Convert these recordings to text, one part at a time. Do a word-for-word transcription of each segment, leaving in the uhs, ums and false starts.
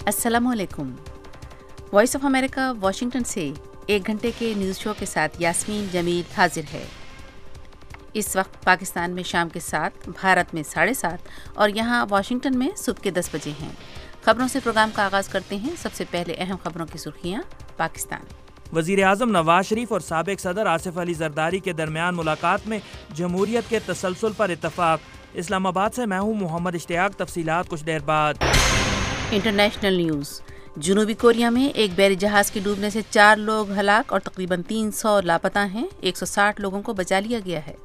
अस्सलाम वालेकुम। Voice of America Washington से एक घंटे के न्यूज़ शो के साथ यास्मीन जमील हाजिर है। इस वक्त पाकिस्तान में शाम के सात, भारत में साढ़े सात और यहाँ वाशिंगटन में सुबह के दस बजे हैं। खबरों से प्रोग्राम का आगाज़ करते हैं। सबसे पहले अहम खबरों की सुर्खियाँ। पाकिस्तान वज़ीर आज़म नवाज शरीफ और साबिक सदर आसिफ अली जरदारी के दरमियान मुलाकात में जमहूरियत के तसलसल पर इत्तफाक। इस्लामाबाद से मैं हूँ मोहम्मद इश्तियाक। तफसीलात कुछ देर बाद। International news. जनूबी कोरिया में एक बैरी जहाज़ के डूबने से चार लोग हलाक और तकरीबन तीन सौ लापता हैं। एक सौ साठ लोगों को बचा लिया गया है।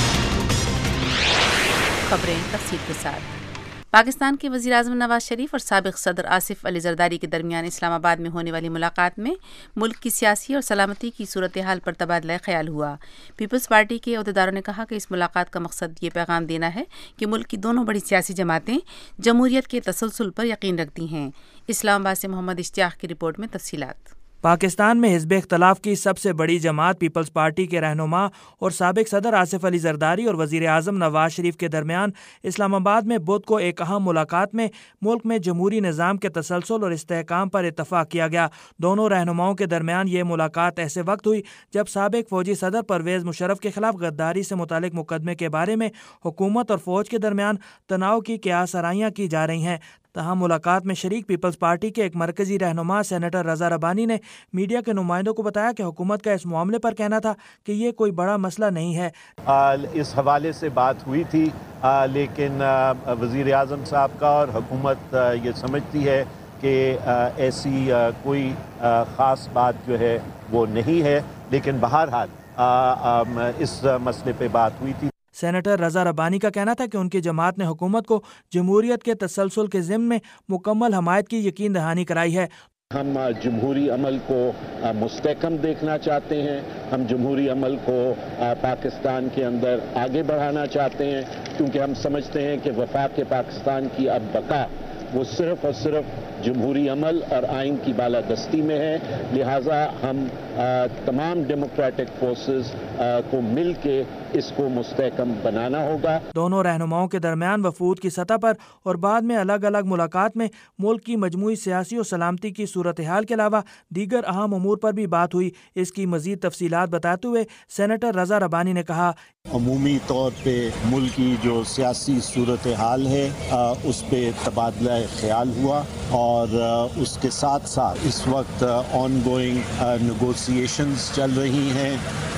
खबरें तफसील के साथ। पाकिस्तान के वज़ीर आज़म नवाज शरीफ और साबिक सदर आसिफ अली जरदारी के दरमियान इस्लामाबाद में होने वाली मुलाकात में मुल्क की सियासी और सलामती की सूरत हाल पर तबादला ख्याल हुआ। पीपल्स पार्टी के अहदेदारों ने कहा कि इस मुलाकात का मकसद ये पैगाम देना है कि मुल्क की दोनों बड़ी सियासी जमातें जमहूरियत के तसलसल पर यकीन रखती हैं। इस्लामाबाद से मोहम्मद इश्तियाक की रिपोर्ट में तफसीलात। पाकिस्तान में हिज़्ब इख्तलाफ की सबसे बड़ी जमात पीपल्स पार्टी के रहनुमा और साबिक सदर आसिफ अली जरदारी और वज़ीर आज़म नवाज शरीफ के दरमियान इस्लामाबाद में बुध को एक अहम मुलाकात में मुल्क में जमहूरी निज़ाम के तसलसल और इस्तेहकाम पर इत्तफाक किया गया। दोनों रहनुमाओं के दरमियान ये मुलाकात ऐसे वक्त हुई जब साबिक फ़ौजी सदर परवेज़ मुशर्रफ के खिलाफ गद्दारी से मुतालिक मुकदमे के बारे में हुकूमत और फ़ौज के दरमियान तनाव की क़यास आराइयाँ की जा रही हैं। तहाँ मुलाकात में शरीक पीपल्स पार्टी के एक मरकजी रहनुमा सेनेटर रज़ा रबानी ने मीडिया के नुमाइंदों को बताया कि हुकूमत का इस मामले पर कहना था कि ये कोई बड़ा मसला नहीं है। आ, इस हवाले से बात हुई थी, आ, लेकिन वज़ीर आज़म साहब का और हुकूमत आ, ये समझती है कि आ, ऐसी आ, कोई आ, ख़ास बात जो है वो नहीं है, लेकिन बहरहाल इस मसले पे बात हुई थी। सेनेटर रज़ा रबानी का कहना था कि उनकी जमात ने हुकूमत को जमहूरियत के तसलसल के ज़िम्न में मुकम्मल हमायत की यकीन दहानी कराई है। हम जमहूरी अमल को मुस्तहकम देखना चाहते हैं। हम जमहूरी अमल को पाकिस्तान के अंदर आगे बढ़ाना चाहते हैं, क्योंकि हम समझते हैं कि वफाक पाकिस्तान की अब बका वो सिर्फ और सिर्फ जमहूरी अमल और आइन की बालादस्ती में है। लिहाजा हम आ, तमाम डेमोक्रेटिक फोर्सेस को मिल के इसको मुस्तहकम बनाना होगा। दोनों रहनुमाओं के दरमियान वफूद की सतह पर और बाद में अलग अलग मुलाकात में मुल्क की मजमूई सियासी और सलामती की सूरत हाल के अलावा दीगर अहम उमूर पर भी बात हुई। इसकी मजीद तफसीलात बताते हुए सेनेटर रज़ा रबानी ने कहा, अमूमी तौर पे मुल्क की जो सियासी सूरत हाल है आ, उस पर तबादला ख्याल हुआ और आ, उसके साथ साथ इस वक्त ऑन गोइंग नेगोशिएशंस चल रही हैं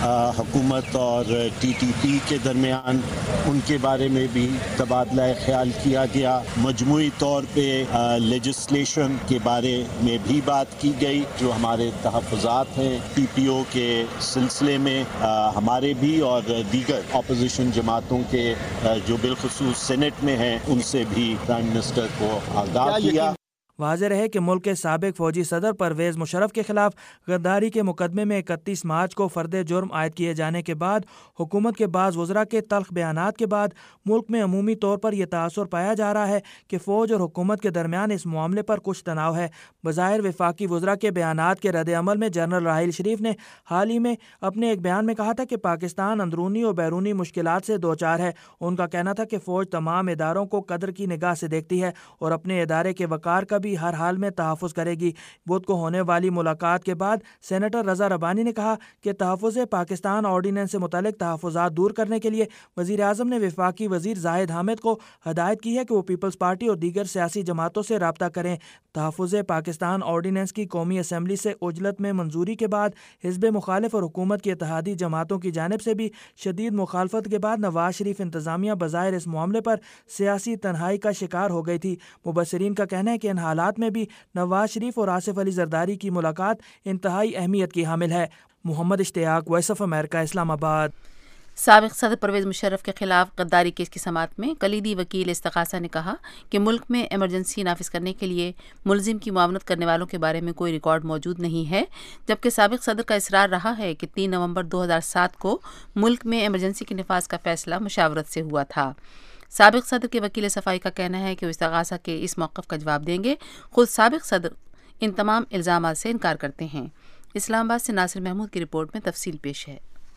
हुकूमत और टी टी पी के दरमियान, उनके बारे में भी तबादला ख्याल किया गया। मजमूई तौर पे लेजिस्लेशन के बारे में भी बात की गई। जो हमारे तहफ़्फ़ुज़ात हैं पी पी ओ के सिलसिले में आ, हमारे भी और दीगर अपोजिशन जमातों के आ, जो बिलखुसूस सेनेट में हैं उनसे भी प्राइम मिनिस्टर को आगाह किया। वाज़ेह रहे कि मुल्क के साबिक फ़ौजी सदर परवेज़ मुशर्रफ के खिलाफ गद्दारी के मुकदमे में इकतीस मार्च को फ़र्द जुर्म आयद किए जाने के बाद हुकूमत के बाज़ वज़रा के तल्ख़ बयानात के बाद मुल्क में अमूमी तौर पर यह तासुर पाया जा रहा है कि फ़ौज और हुकूमत के दरमियान इस मामले पर कुछ तनाव है। बज़ाहिर वफाकी वज़रा के बयानात के रद्द अमल में जनरल राहिल शरीफ ने हाल ही में अपने एक बयान में कहा था कि पाकिस्तान अंदरूनी और बैरूनी मुश्किलात से दो चार है। उनका कहना था कि फ़ौज तमाम इदारों को कदर की निगाह से देखती है और अपने इदारे के वक़ार का भी हर हाल में तहफ़्फ़ुज़ करेगी। बुध को होने वाली मुलाकात के बाद सेनेटर रज़ा रबानी ने कहा कि तहफ़्फ़ुज़ पाकिस्तान ऑर्डिनेंस से मुतालिक तहफ़्फ़ुज़ात दूर करने के लिए वज़ीर आज़म ने वफाकी वज़ीर ज़ाहिद हामिद को हदायत की है कि वो पीपल्स पार्टी और दीगर सियासी जमातों से रब्ता करें। तहफ़्फ़ुज़ पाकिस्तान ऑर्डिनेंस की कौमी असम्बली से उजलत में मंजूरी के बाद हिज़्ब मुखालिफ और हुकूमत की इत्तेहादी जमातों की जानिब से भी शदीद मुखालफत के बाद नवाज शरीफ इंतज़ामिया बज़ाहिर इस मामले पर सियासी तन्हाई का शिकार हो गई थी। मुबस्सिरीन का कहना है कि इन हालात में भी नवाज शरीफ और आसिफ अली जरदारी की मुलाकात इंतहाई अहमियत की हामिल है। Mohammad Ishtiaq, voice of America, Islamabad. साबिक सदर परवेज़ मुशर्रफ के खिलाफ गद्दारी केस की समाअत में कलीदी वकील इस्तग़ासा ने कहा कि मुल्क में एमरजेंसी नाफिज करने के लिए मुलजिम की मुआवनत करने वालों के बारे में कोई रिकॉर्ड मौजूद नहीं है, जबकि साबिक सदर का इसरार रहा है कि तीन नवंबर दो हज़ार सात को मुल्क में एमरजेंसी के नफाज का फैसला मुशावरत से हुआ था। साबिक सदर के वकील सफाई का कहना है कि वो इस्तग़ासा के इस मौक़िफ़ का जवाब देंगे। खुद साबिक सदर इन तमाम इल्ज़ामात से इनकार करते हैं। इस्लामाबाद से नासिर महमूद की रिपोर्ट में तफसील पेश है।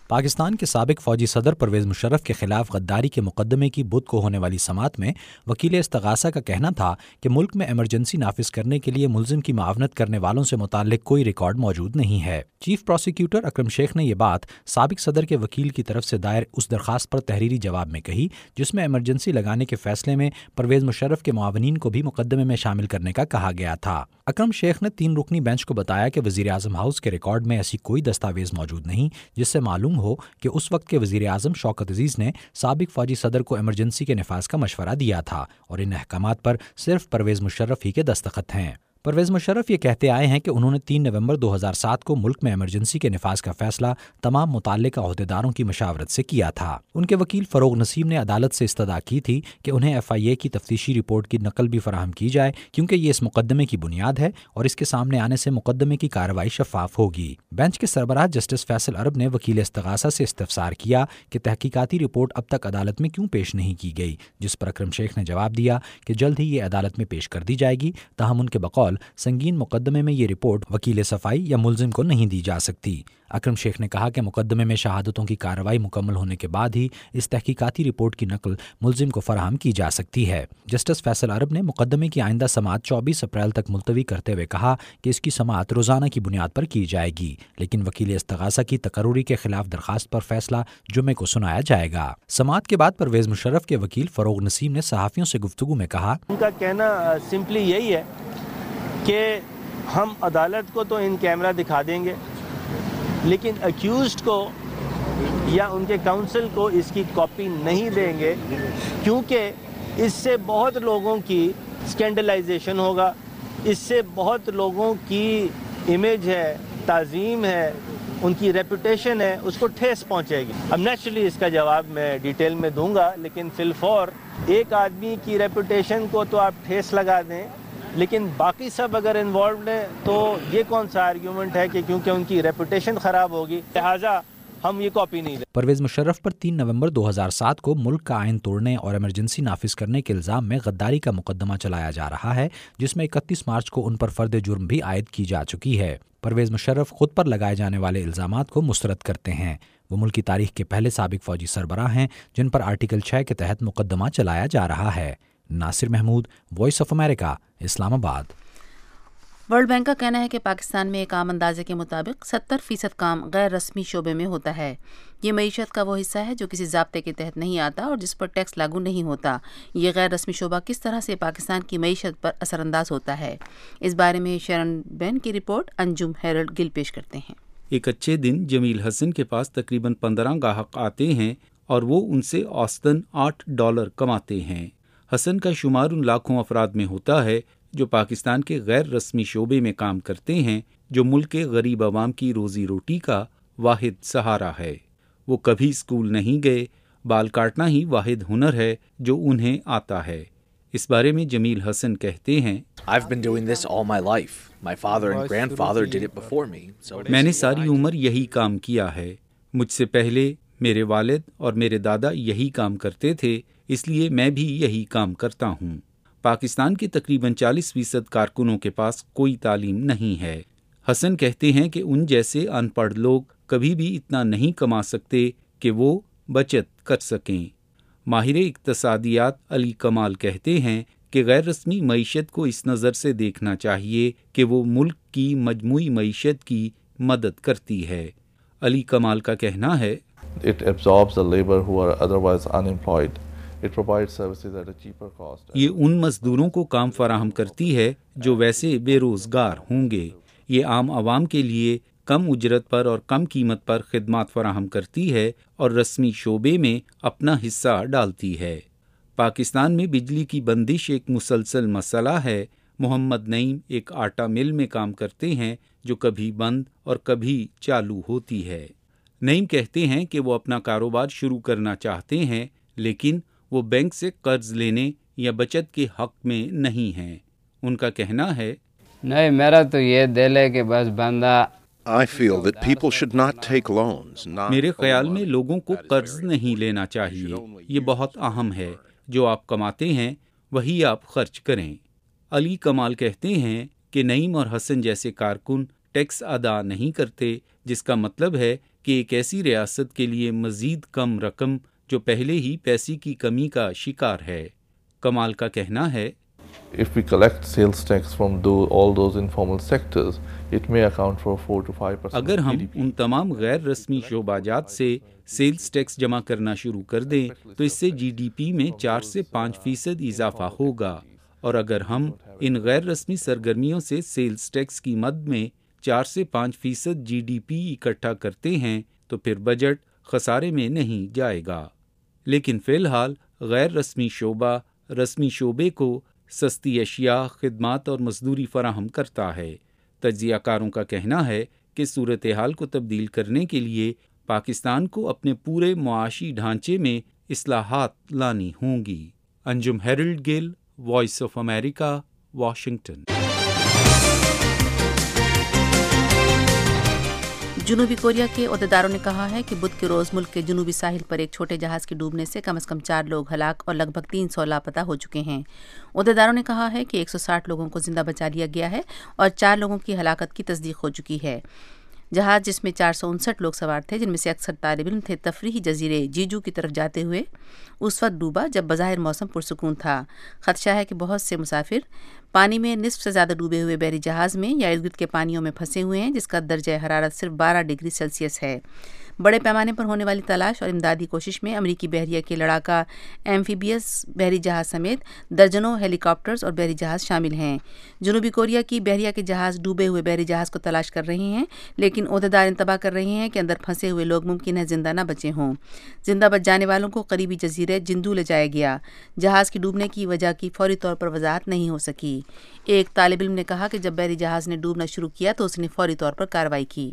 پاکستان کے سابق فوجی صدر پرویز مشرف کے خلاف غداری کے مقدمے کی بدھ کو ہونے والی سماعت میں وکیل استغاثہ کا کہنا تھا کہ ملک میں ایمرجنسی نافذ کرنے کے لیے ملزم کی معاونت کرنے والوں سے متعلق کوئی ریکارڈ موجود نہیں ہے۔ چیف پروسیکیوٹر اکرم شیخ نے یہ بات سابق صدر کے وکیل کی طرف سے دائر اس درخواست پر تحریری جواب میں کہی جس میں ایمرجنسی لگانے کے فیصلے میں پرویز مشرف کے معاونین کو بھی مقدمے میں شامل کرنے کا کہا گیا تھا۔ اکرم شیخ نے تین رکنی بینچ کو بتایا کہ وزیر اعظم ہاؤس کے ریکارڈ میں ایسی کوئی دستاویز موجود نہیں جس سے معلوم ہو کہ اس وقت کے وزیر اعظم شوکت عزیز نے سابق فوجی صدر کو ایمرجنسی کے نفاذ کا مشورہ دیا تھا اور ان احکامات پر صرف پرویز مشرف ہی کے دستخط ہیں۔ پرویز مشرف یہ کہتے آئے ہیں کہ انہوں نے تین نومبر دو ہزار سات کو ملک میں ایمرجنسی کے نفاذ کا فیصلہ تمام متعلقہ عہدیداروں کی مشاورت سے کیا تھا۔ ان کے وکیل فروغ نسیم نے عدالت سے استدعا کی تھی کہ انہیں ایف آئی اے کی تفتیشی رپورٹ کی نقل بھی فراہم کی جائے کیونکہ یہ اس مقدمے کی بنیاد ہے اور اس کے سامنے آنے سے مقدمے کی کارروائی شفاف ہوگی۔ بینچ کے سربراہ جسٹس فیصل عرب نے وکیل استغاثہ سے استفسار کیا کہ تحقیقاتی رپورٹ اب تک عدالت میں کیوں پیش نہیں کی گئی، جس پر اکرم شیخ نے جواب دیا کہ جلد ہی یہ عدالت میں پیش کر دی جائے گی، تاہم ان کے بقول سنگین مقدمے میں یہ رپورٹ وکیل صفائی یا ملزم کو نہیں دی جا سکتی۔ اکرم شیخ نے کہا کہ مقدمے میں شہادتوں کی کارروائی مکمل ہونے کے بعد ہی اس تحقیقاتی رپورٹ کی نقل ملزم کو فراہم کی جا سکتی ہے۔ جسٹس فیصل عرب نے مقدمے کی آئندہ سماعت چوبیس اپریل تک ملتوی کرتے ہوئے کہا کہ اس کی سماعت روزانہ کی بنیاد پر کی جائے گی، لیکن وکیل استغاثہ کی تقرری کے خلاف درخواست پر فیصلہ جمعے کو سنایا جائے گا۔ سماعت کے بعد پرویز مشرف کے وکیل فروغ نسیم نے صحافیوں سے گفتگو میں کہا، ان کا کہنا سمپلی یہی ہے کہ ہم عدالت کو تو ان کیمرہ دکھا دیں گے لیکن اکیوزڈ کو یا ان کے کاؤنسل کو اس کی کاپی نہیں دیں گے کیونکہ اس سے بہت لوگوں کی اسکینڈلائزیشن ہوگا، اس سے بہت لوگوں کی امیج ہے، تعظیم ہے، ان کی ریپوٹیشن ہے، اس کو ٹھیس پہنچے گی۔ اب نیچرلی اس کا جواب میں ڈیٹیل میں دوں گا لیکن فی الفور ایک آدمی کی ریپوٹیشن کو تو آپ ٹھیس لگا دیں لیکن باقی سب اگر انوالوڈ ہیں تو یہ کون سا آرگیومنٹ ہے کہ کیونکہ ان کی ریپوٹیشن خراب ہوگی لہٰذا ہم یہ کاپی نہیں دیں۔ پرویز مشرف پر تین نومبر دو ہزار سات کو ملک کا آئین توڑنے اور ایمرجنسی نافذ کرنے کے الزام میں غداری کا مقدمہ چلایا جا رہا ہے جس میں اکتیس مارچ کو ان پر فرد جرم بھی عائد کی جا چکی ہے۔ پرویز مشرف خود پر لگائے جانے والے الزامات کو مسترد کرتے ہیں۔ وہ ملک کی تاریخ کے پہلے سابق فوجی سربراہ ہیں جن پر آرٹیکل چھ کے تحت مقدمہ چلایا جا رہا ہے۔ Nasir Mahmood, voice of America, Islamabad. World bank کا کہنا ہے کہ پاکستان میں ایک عام اندازے کے مطابق ستر فیصد کام غیر رسمی شعبے میں ہوتا ہے۔ یہ معیشت کا وہ حصہ ہے جو کسی ضابطے کے تحت نہیں آتا اور جس پر ٹیکس لاگو نہیں ہوتا۔ یہ غیر رسمی شعبہ کس طرح سے پاکستان کی معیشت پر اثر انداز ہوتا ہے، اس بارے میں شرن بین کی رپورٹ انجم ہیرلڈ گل پیش کرتے ہیں۔ ایک اچھے دن جمیل حسن کے پاس تقریباً پندرہ گاہک آتے ہیں اور وہ ان سے اوسطاً آٹھ ڈالر کماتے ہیں۔ حسن کا شمار ان لاکھوں افراد میں ہوتا ہے جو پاکستان کے غیر رسمی شعبے میں کام کرتے ہیں، جو ملک کے غریب عوام کی روزی روٹی کا واحد سہارا ہے۔ وہ کبھی اسکول نہیں گئے، بال کاٹنا ہی واحد ہنر ہے جو انہیں آتا ہے۔ اس بارے میں جمیل حسن کہتے ہیں، I've been doing this all my life. My father and grandfather did it before me. میں نے ساری عمر یہی کام کیا ہے۔ مجھ سے پہلے میرے والد اور میرے دادا یہی کام کرتے تھے، اس لیے میں بھی یہی کام کرتا ہوں۔ پاکستان کے تقریباً چالیس فیصد کارکنوں کے پاس کوئی تعلیم نہیں ہے۔ حسن کہتے ہیں کہ ان جیسے ان پڑھ لوگ کبھی بھی اتنا نہیں کما سکتے کہ وہ بچت کر سکیں۔ ماہر اقتصادیات علی کمال کہتے ہیں کہ غیر رسمی معیشت کو اس نظر سے دیکھنا چاہیے کہ وہ ملک کی مجموعی معیشت کی مدد کرتی ہے۔ علی کمال کا کہنا ہے، It absorbs the labor who are otherwise unemployed. It provides services at a cheaper cost. یہ ان مزدوروں کو کام فراہم کرتی ہے جو ویسے بے روزگار ہوں گے۔ یہ عام عوام کے لیے کم اجرت پر اور کم قیمت پر خدمات فراہم کرتی ہے اور رسمی شعبے میں اپنا حصہ ڈالتی ہے۔ پاکستان میں بجلی کی بندش ایک مسلسل مسئلہ ہے۔ محمد نعیم ایک آٹا مل میں کام کرتے ہیں جو کبھی بند اور کبھی چالو ہوتی ہے۔ نعیم کہتے ہیں کہ وہ اپنا کاروبار شروع کرنا چاہتے ہیں لیکن وہ بینک سے قرض لینے یا بچت کے حق میں نہیں ہیں۔ ان کا کہنا ہے، نہیں، میرا تو یہ دل ہے کہ بس بندہ I feel that people should not take loans. میرے خیال میں لوگوں کو قرض نہیں لینا چاہیے۔ یہ بہت اہم ہے، جو آپ کماتے ہیں وہی آپ خرچ کریں۔ علی کمال کہتے ہیں کہ نعیم اور حسن جیسے کارکن ٹیکس ادا نہیں کرتے، جس کا مطلب ہے کہ ایک ایسی ریاست کے لیے مزید کم رقم جو پہلے ہی پیسے کی کمی کا شکار ہے۔ کمال کا کہنا ہے If we collect sales tax from those, all those informal sectors, it may account for four to five percent. اگر ہم ان تمام غیر رسمی شعبہ جات سے سیلز ٹیکس جمع کرنا شروع کر دیں تو اس سے جی ڈی پی میں چار سے پانچ فیصد اضافہ ہوگا، اور اگر ہم ان غیر رسمی سرگرمیوں سے سیلز ٹیکس کی مد میں چار سے پانچ فیصد جی ڈی پی اکٹھا کرتے ہیں تو پھر بجٹ خسارے میں نہیں جائے گا۔ لیکن فی الحال غیر رسمی شعبہ رسمی شعبے کو سستی اشیاء، خدمات اور مزدوری فراہم کرتا ہے۔ تجزیہ کاروں کا کہنا ہے کہ صورتحال کو تبدیل کرنے کے لیے پاکستان کو اپنے پورے معاشی ڈھانچے میں اصلاحات لانی ہوں گی۔ Anjum Harold Gill, voice of America, Washington. جنوبی کوریا کے عہدیداروں نے کہا ہے کہ بدھ کے روز ملک کے جنوبی ساحل پر ایک چھوٹے جہاز کے ڈوبنے سے کم از کم چار لوگ ہلاک اور لگ بھگ تین سو لاپتہ ہو چکے ہیں۔ عہدیداروں نے کہا ہے کہ ایک سو ساٹھ لوگوں کو زندہ بچا لیا گیا ہے اور چار لوگوں کی ہلاکت کی تصدیق ہو چکی ہے۔ جہاز جس میں چار سو انسٹھ لوگ سوار تھے، جن میں سے اکثر طالب علم تھے، تفریحی جزیرے جیجو کی طرف جاتے ہوئے اس وقت ڈوبا جب بظاہر موسم پرسکون تھا۔ خدشہ ہے کہ بہت سے مسافر پانی میں نصف سے زیادہ ڈوبے ہوئے بحری جہاز میں یا ارد گرد کے پانیوں میں پھنسے ہوئے ہیں، جس کا درجہ حرارت صرف بارہ ڈگری سیلسیس ہے۔ بڑے پیمانے پر ہونے والی تلاش اور امدادی کوشش میں امریکی بحریہ کے لڑاکا ایمفیبیس بحری جہاز سمیت درجنوں ہیلی کاپٹرز اور بحری جہاز شامل ہیں۔ جنوبی کوریا کی بحریہ کے جہاز ڈوبے ہوئے بحری جہاز کو تلاش کر رہے ہیں، لیکن عہدیدار انتباہ کر رہے ہیں کہ اندر پھنسے ہوئے لوگ ممکن ہے زندہ نہ بچے ہوں۔ زندہ بچ جانے والوں کو قریبی جزیرے جندو لے جایا گیا۔ جہاز کی ڈوبنے کی وجہ کی فوری طور پر وضاحت نہیں ہو سکی۔ ایک طالب علم نے کہا کہ جب بحری جہاز نے ڈوبنا شروع کیا تو اس نے فوری طور پر کارروائی کی۔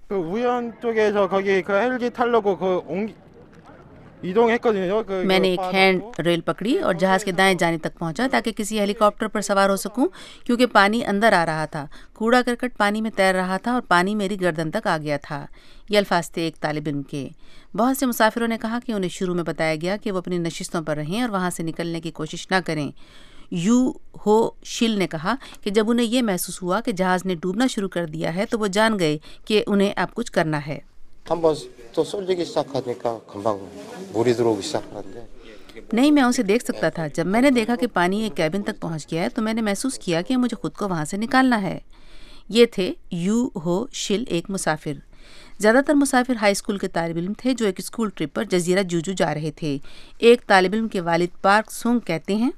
میں نے ایک ہینڈ ریل پکڑی اور جہاز کے دائیں جانب تک پہنچا تاکہ کسی ہیلی کاپٹر پر سوار ہو سکوں، کیونکہ پانی اندر آ رہا تھا، کوڑا کرکٹ پانی میں تیر رہا تھا اور پانی میری گردن تک آ گیا تھا۔ یہ الفاظ تھے ایک طالب علم کے۔ بہت سے مسافروں نے کہا کہ انہیں شروع میں بتایا گیا کہ وہ اپنی نشستوں پر رہیں اور وہاں سے نکلنے کی کوشش نہ کریں۔ یو ہو شل نے کہا کہ جب انہیں یہ محسوس ہوا کہ جہاز نے ڈوبنا شروع کر دیا ہے تو وہ جان گئے کہ انہیں اب کچھ کرنا ہے۔ نہیں، میں اسے دیکھ سکتا تھا۔ جب میں نے دیکھا کہ پانی ایک کیبن تک پہنچ گیا ہے تو میں نے محسوس کیا کہ مجھے خود کو وہاں سے نکالنا ہے۔ یہ تھے یو ہو شل، ایک مسافر۔ زیادہ تر مسافر ہائی اسکول کے طالب علم تھے جو ایک اسکول ٹرپ پر جزیرہ جوجو جا رہے تھے۔ ایک طالب علم کے والد پارک سونگ کہتے ہیں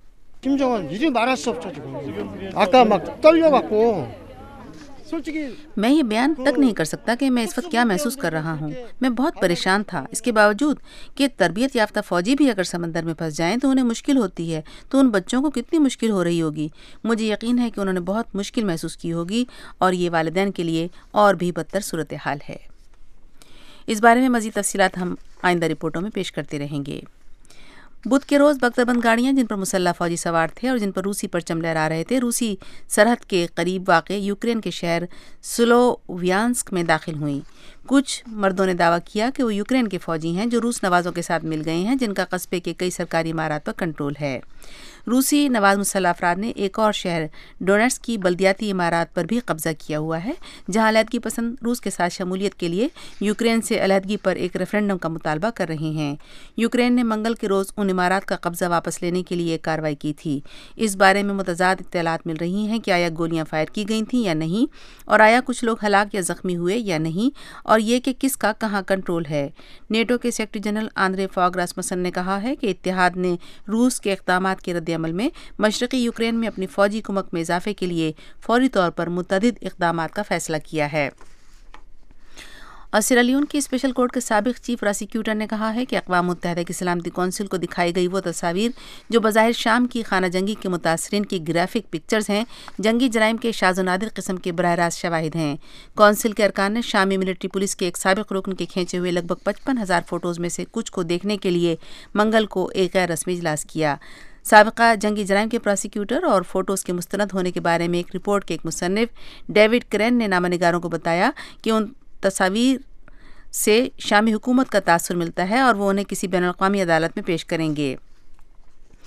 میں یہ بیان تک نہیں کر سکتا کہ میں اس وقت کیا محسوس کر رہا ہوں۔ میں بہت پریشان تھا، اس کے باوجود کہ تربیت یافتہ فوجی بھی اگر سمندر میں پھنس جائیں تو انہیں مشکل ہوتی ہے، تو ان بچوں کو کتنی مشکل ہو رہی ہوگی۔ مجھے یقین ہے کہ انہوں نے بہت مشکل محسوس کی ہوگی اور یہ والدین کے لیے اور بھی بدتر صورتحال ہے۔ اس بارے میں مزید تفصیلات ہم آئندہ رپورٹوں میں پیش کرتے رہیں گے۔ بدھ کے روز بختر بند گاڑیاں جن پر مسلح فوجی سوار تھے اور جن پر روسی پرچم لہرا رہے تھے، روسی سرحد کے قریب واقع یوکرین کے شہر سلوویانسک میں داخل ہوئیں۔ کچھ مردوں نے دعویٰ کیا کہ وہ یوکرین کے فوجی ہیں جو روس نوازوں کے ساتھ مل گئے ہیں، جن کا قصبے کے کئی سرکاری عمارات پر کنٹرول ہے۔ روسی نواز مسلح افراد نے ایک اور شہر ڈونیٹسک کی بلدیاتی عمارات پر بھی قبضہ کیا ہوا ہے، جہاں علیحدگی پسند روس کے ساتھ شمولیت کے لیے یوکرین سے علیحدگی پر ایک ریفرنڈم کا مطالبہ کر رہے ہیں۔ یوکرین نے منگل کے روز ان عمارات کا قبضہ واپس لینے کے لیے ایک کارروائی کی تھی۔ اس بارے میں متضاد اطلاعات مل رہی ہیں کہ آیا گولیاں فائر کی گئی تھیں یا نہیں، اور آیا کچھ لوگ ہلاک یا زخمی ہوئے یا نہیں، اور یہ کہ کس کا کہاں کنٹرول ہے۔ نیٹو کے secretary general Anders Fogh Rasmussen نے کہا ہے کہ اتحاد نے روس کے اقدامات کے رد عمل میں مشرقی یوکرین میں اپنی فوجی کمک میں اضافے کے لیے فوری طور پر متعدد اقدامات کا فیصلہ کیا ہے۔ اور سیرالیون کی اسپیشل کورٹ کے سابق چیف پراسیکیوٹر نے کہا ہے کہ اقوام متحدہ کی سلامتی کونسل کو دکھائی گئی وہ تصاویر جو بظاہر شام کی خانہ جنگی کے متاثرین کی گرافک پکچرز ہیں، جنگی جرائم کے شاذ و نادر قسم کے براہ راست شواہد ہیں۔ کونسل کے ارکان نے شامی ملٹری پولیس کے ایک سابق رکن کے کھینچے ہوئے لگ بھگ پچپن ہزار فوٹوز میں سے کچھ کو دیکھنے کے لیے منگل کو ایک غیر رسمی اجلاس کیا۔ سابقہ جنگی جرائم کے پراسیکیوٹر اور فوٹوز کے مستند ہونے کے بارے میں ایک رپورٹ کے ایک مصنف ڈیوڈ کرین نے نامہ نگاروں کو بتایا کہ ان تصاویر سے شامی حکومت کا تاثر ملتا ہے اور وہ انہیں کسی بین الاقوامی عدالت میں پیش کریں گے۔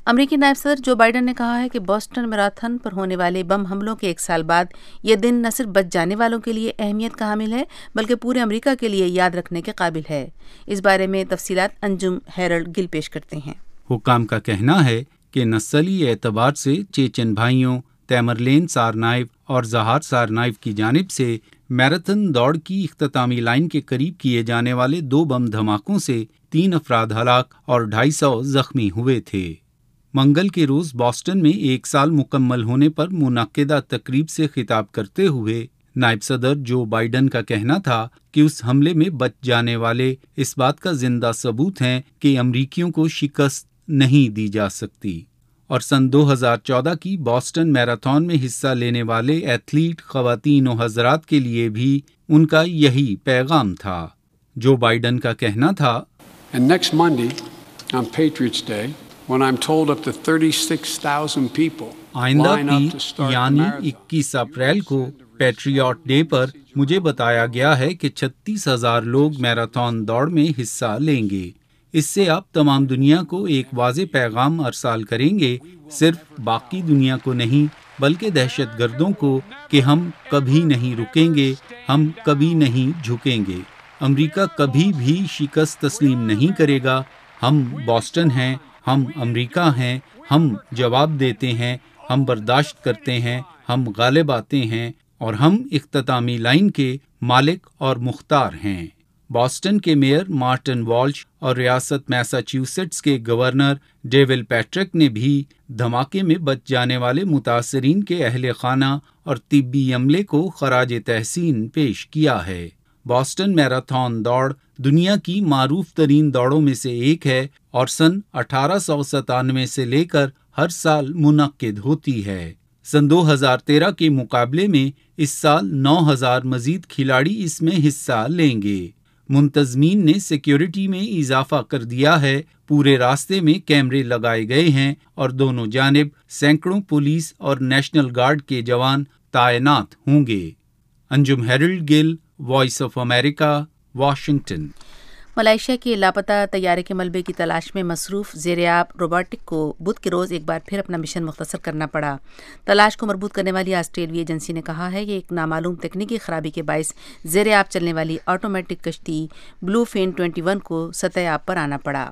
امریکی نائب صدر جو بائیڈن نے کہا ہے کہ بوسٹن میراتھن پر ہونے والے بم حملوں کے ایک سال بعد یہ دن نہ صرف بچ جانے والوں کے لیے اہمیت کا حامل ہے بلکہ پورے امریکہ کے لیے یاد رکھنے کے قابل ہے۔ اس بارے میں تفصیلات انجم ہیرلڈ گل پیش کرتے ہیں۔ حکام کا کہنا ہے کہ نسلی اعتبار سے چیچن بھائیوں تیمرلین سارنائیو اور زہار سارنائیو کی جانب سے میراتھن دوڑ کی اختتامی لائن کے قریب کیے جانے والے دو بم دھماکوں سے تین افراد ہلاک اور ڈھائی سو زخمی ہوئے تھے۔ منگل کے روز بوسٹن میں ایک سال مکمل ہونے پر منعقدہ تقریب سے خطاب کرتے ہوئے نائب صدر جو بائیڈن کا کہنا تھا کہ اس حملے میں بچ جانے والے اس بات کا زندہ ثبوت ہیں کہ امریکیوں کو شکست نہیں دی جا سکتی، اور سن دو ہزار چودہ کی بوسٹن میراتھن میں حصہ لینے والے ایتھلیٹ خواتین و حضرات کے لیے بھی ان کا یہی پیغام تھا۔ جو بائیڈن کا کہنا تھا And next Monday, on Patriots Day, when I'm told up to thirty-six thousand people آئندہ line up to کی start the یعنی marathon. اکیس اپریل کو پیٹریوٹ ڈے پر مجھے بتایا گیا ہے کہ چھتیس ہزار لوگ میراتھن دوڑ میں حصہ لیں گے۔ اس سے آپ تمام دنیا کو ایک واضح پیغام ارسال کریں گے، صرف باقی دنیا کو نہیں بلکہ دہشت گردوں کو، کہ ہم کبھی نہیں رکیں گے، ہم کبھی نہیں جھکیں گے۔ امریکہ کبھی بھی شکست تسلیم نہیں کرے گا۔ ہم بوسٹن ہیں، ہم امریکہ ہیں، ہم جواب دیتے ہیں، ہم برداشت کرتے ہیں، ہم غالب آتے ہیں، اور ہم اختتامی لائن کے مالک اور مختار ہیں۔ بوسٹن کے میئر مارٹن والش اور ریاست میساچیوسیٹس کے گورنر ڈیول پیٹرک نے بھی دھماکے میں بچ جانے والے متاثرین کے اہل خانہ اور طبی عملے کو خراج تحسین پیش کیا ہے۔ بوسٹن میراتھن دوڑ دنیا کی معروف ترین دوڑوں میں سے ایک ہے اور سن اٹھارہ سو ستانوے سے لے کر ہر سال منعقد ہوتی ہے۔ سن دو ہزار تیرہ کے مقابلے میں اس سال نو ہزار مزید کھلاڑی اس میں حصہ لیں گے۔ منتظمین نے سیکیورٹی میں اضافہ کر دیا ہے، پورے راستے میں کیمرے لگائے گئے ہیں اور دونوں جانب سینکڑوں پولیس اور نیشنل گارڈ کے جوان تعینات ہوں گے۔ Anjum Harold Gill, voice of America, Washington. Malaysia کے لاپتہ طیارے کے ملبے کی تلاش میں مصروف زیریاب روبوٹک کو بدھ کے روز ایک بار پھر اپنا مشن مختصر کرنا پڑا۔ تلاش کو مربوط کرنے والی آسٹریلوی ایجنسی نے کہا ہے کہ ایک نامعلوم تکنیکی خرابی کے باعث زیریاب چلنے والی آٹومیٹک کشتی بلو فین اکیس کو سطح آب پر آنا پڑا۔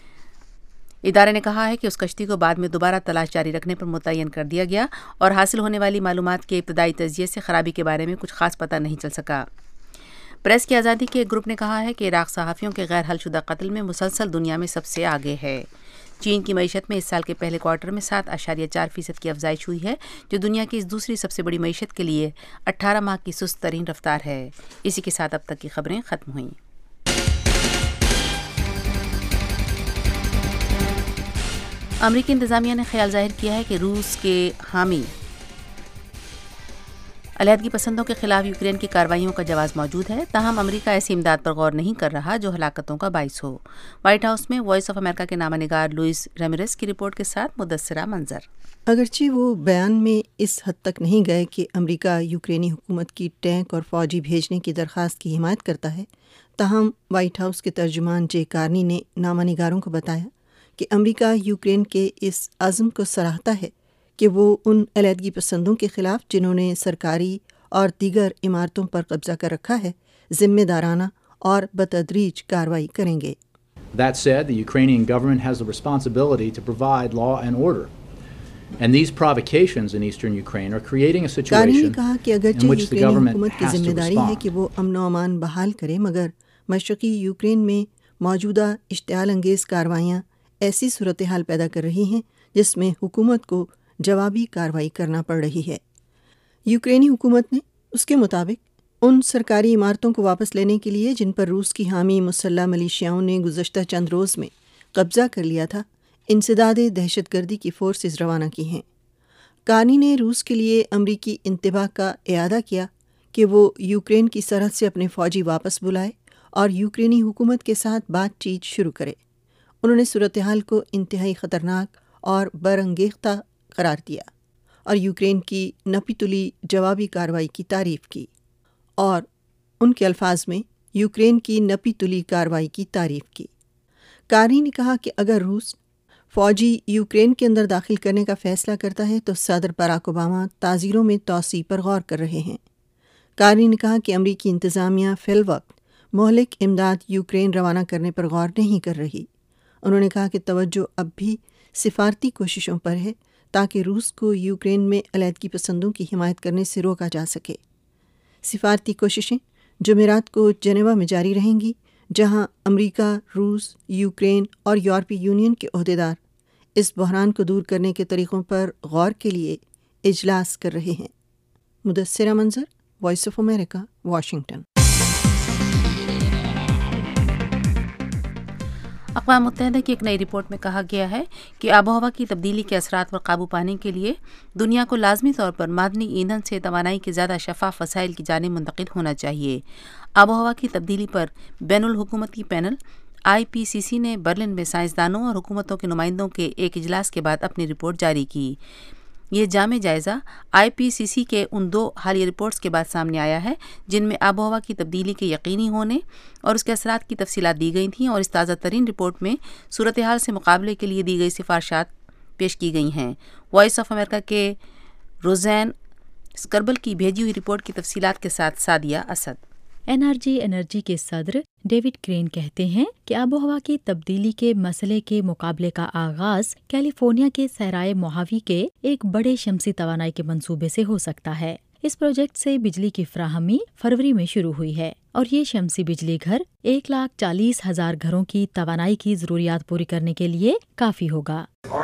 ادارے نے کہا ہے کہ اس کشتی کو بعد میں دوبارہ تلاش جاری رکھنے پر متعین کر دیا گیا اور حاصل ہونے والی معلومات کے ابتدائی تجزیے سے خرابی کے بارے میں کچھ خاص پتہ نہیں چل سکا۔ پریس کی آزادی کے ایک گروپ نے کہا ہے کہ عراق صحافیوں کے غیر حل شدہ قتل میں مسلسل دنیا میں سب سے آگے ہے۔ چین کی معیشت میں اس سال کے پہلے کوارٹر میں سات اشاریہ چار فیصد کی افزائش ہوئی ہے، جو دنیا کی اس دوسری سب سے بڑی معیشت کے لیے اٹھارہ ماہ کی سست ترین رفتار ہے۔ اسی کے ساتھ اب تک کی خبریں ختم ہوئیں۔ امریکی انتظامیہ نے خیال ظاہر کیا ہے کہ روس کے حامی علیحدگی پسندوں کے خلاف یوکرین کی کارروائیوں کا جواز موجود ہے، تاہم امریکہ ایسی امداد پر غور نہیں کر رہا جو ہلاکتوں کا باعث ہو۔ وائٹ ہاؤس میں وائس آف امریکہ کے نامہ نگار لوئس ریمیرز کی رپورٹ کے ساتھ مدثرہ منظر۔ اگرچہ وہ بیان میں اس حد تک نہیں گئے کہ امریکہ یوکرینی حکومت کی ٹینک اور فوجی بھیجنے کی درخواست کی حمایت کرتا ہے، تاہم وائٹ ہاؤس کے ترجمان جے کارنی نے نامہ نگاروں کو بتایا کہ امریکہ یوکرین کے اس عزم کو سراہتا ہے کہ وہ ان علیحدگی پسندوں کے خلاف جنہوں نے سرکاری اور دیگر عمارتوں پر قبضہ کر رکھا ہے ذمہ دارانہ اور بتدریج کارروائی کریں گے۔ That said, the Ukrainian government has the responsibility to provide law and order. And these provocations in eastern Ukraine are creating a situation نے کہا کہ اگرچہ in which the یوکرینی government حکومت کی has ذمہ to داری ہے کہ respond. وہ امن و امان بحال کرے، مگر مشرقی یوکرین میں موجودہ اشتعال انگیز کارروائیاں ایسی صورتحال پیدا کر رہی ہیں جس میں حکومت کو جوابی کارروائی کرنا پڑ رہی ہے۔ یوکرینی حکومت نے اس کے مطابق ان سرکاری عمارتوں کو واپس لینے کے لیے جن پر روس کی حامی مسلح ملیشیاؤں نے گزشتہ چند روز میں قبضہ کر لیا تھا، انسداد دہشت گردی کی فورسز روانہ کی ہیں۔ کارنی نے روس کے لیے امریکی انتباہ کا اعادہ کیا کہ وہ یوکرین کی سرحد سے اپنے فوجی واپس بلائے اور یوکرینی حکومت کے ساتھ بات چیت شروع کرے۔ انہوں نے صورتحال کو انتہائی خطرناک اور برانگیختہ قرار دیا اور یوکرین کی نپی تلی جوابی کارروائی کی تعریف کی، اور ان کے الفاظ میں یوکرین کی نپی تلی کارروائی کی تعریف کی۔ کارنی نے کہا کہ اگر روس فوجی یوکرین کے اندر داخل کرنے کا فیصلہ کرتا ہے تو صدر باراک اوباما تعزیروں میں توسیع پر غور کر رہے ہیں۔ کارنی نے کہا کہ امریکی انتظامیہ فی الوقت مہلک امداد یوکرین روانہ کرنے پر غور نہیں کر رہی۔ انہوں نے کہا کہ توجہ اب بھی سفارتی کوششوں پر ہے تاکہ روس کو یوکرین میں علیحدگی پسندوں کی حمایت کرنے سے روکا جا سکے۔ سفارتی کوششیں جمعرات کو جنیوا میں جاری رہیں گی، جہاں امریکہ، روس، یوکرین اور یورپی یونین کے عہدیدار اس بحران کو دور کرنے کے طریقوں پر غور کے لیے اجلاس کر رہے ہیں۔ مدثرہ منظر، وائس آف امریکہ، واشنگٹن۔ اقوام متحدہ کی ایک نئی رپورٹ میں کہا گیا ہے کہ آب و ہوا کی تبدیلی کے اثرات پر قابو پانے کے لیے دنیا کو لازمی طور پر معدنی ایندھن سے توانائی کے زیادہ شفاف وسائل کی جانب منتقل ہونا چاہیے۔ آب و ہوا کی تبدیلی پر بین الحکومتی پینل آئی پی سی سی نے برلن میں سائنسدانوں اور حکومتوں کے نمائندوں کے ایک اجلاس کے بعد اپنی رپورٹ جاری کی۔ یہ جامع جائزہ آئی پی سی سی کے ان دو حالیہ رپورٹس کے بعد سامنے آیا ہے جن میں آب و ہوا کی تبدیلی کے یقینی ہونے اور اس کے اثرات کی تفصیلات دی گئی تھیں، اور اس تازہ ترین رپورٹ میں صورتحال سے مقابلے کے لیے دی گئی سفارشات پیش کی گئی ہیں۔ وائس آف امریکہ کے روزین اسکربل کی بھیجی ہوئی رپورٹ کی تفصیلات کے ساتھ Sadia Asad. N R G energy کے صدر ڈیوڈ کرین کہتے ہیں کہ آب و ہوا کی تبدیلی کے مسئلے کے مقابلے کا آغاز کیلیفورنیا کے صحرائے موہاوی کے ایک بڑے شمسی توانائی کے منصوبے سے ہو سکتا ہے۔ اس پروجیکٹ سے بجلی کی فراہمی فروری میں شروع ہوئی ہے اور یہ شمسی بجلی گھر ایک لاکھ چالیس ہزار گھروں کی توانائی کی ضروریات پوری کرنے کے لیے کافی ہوگا۔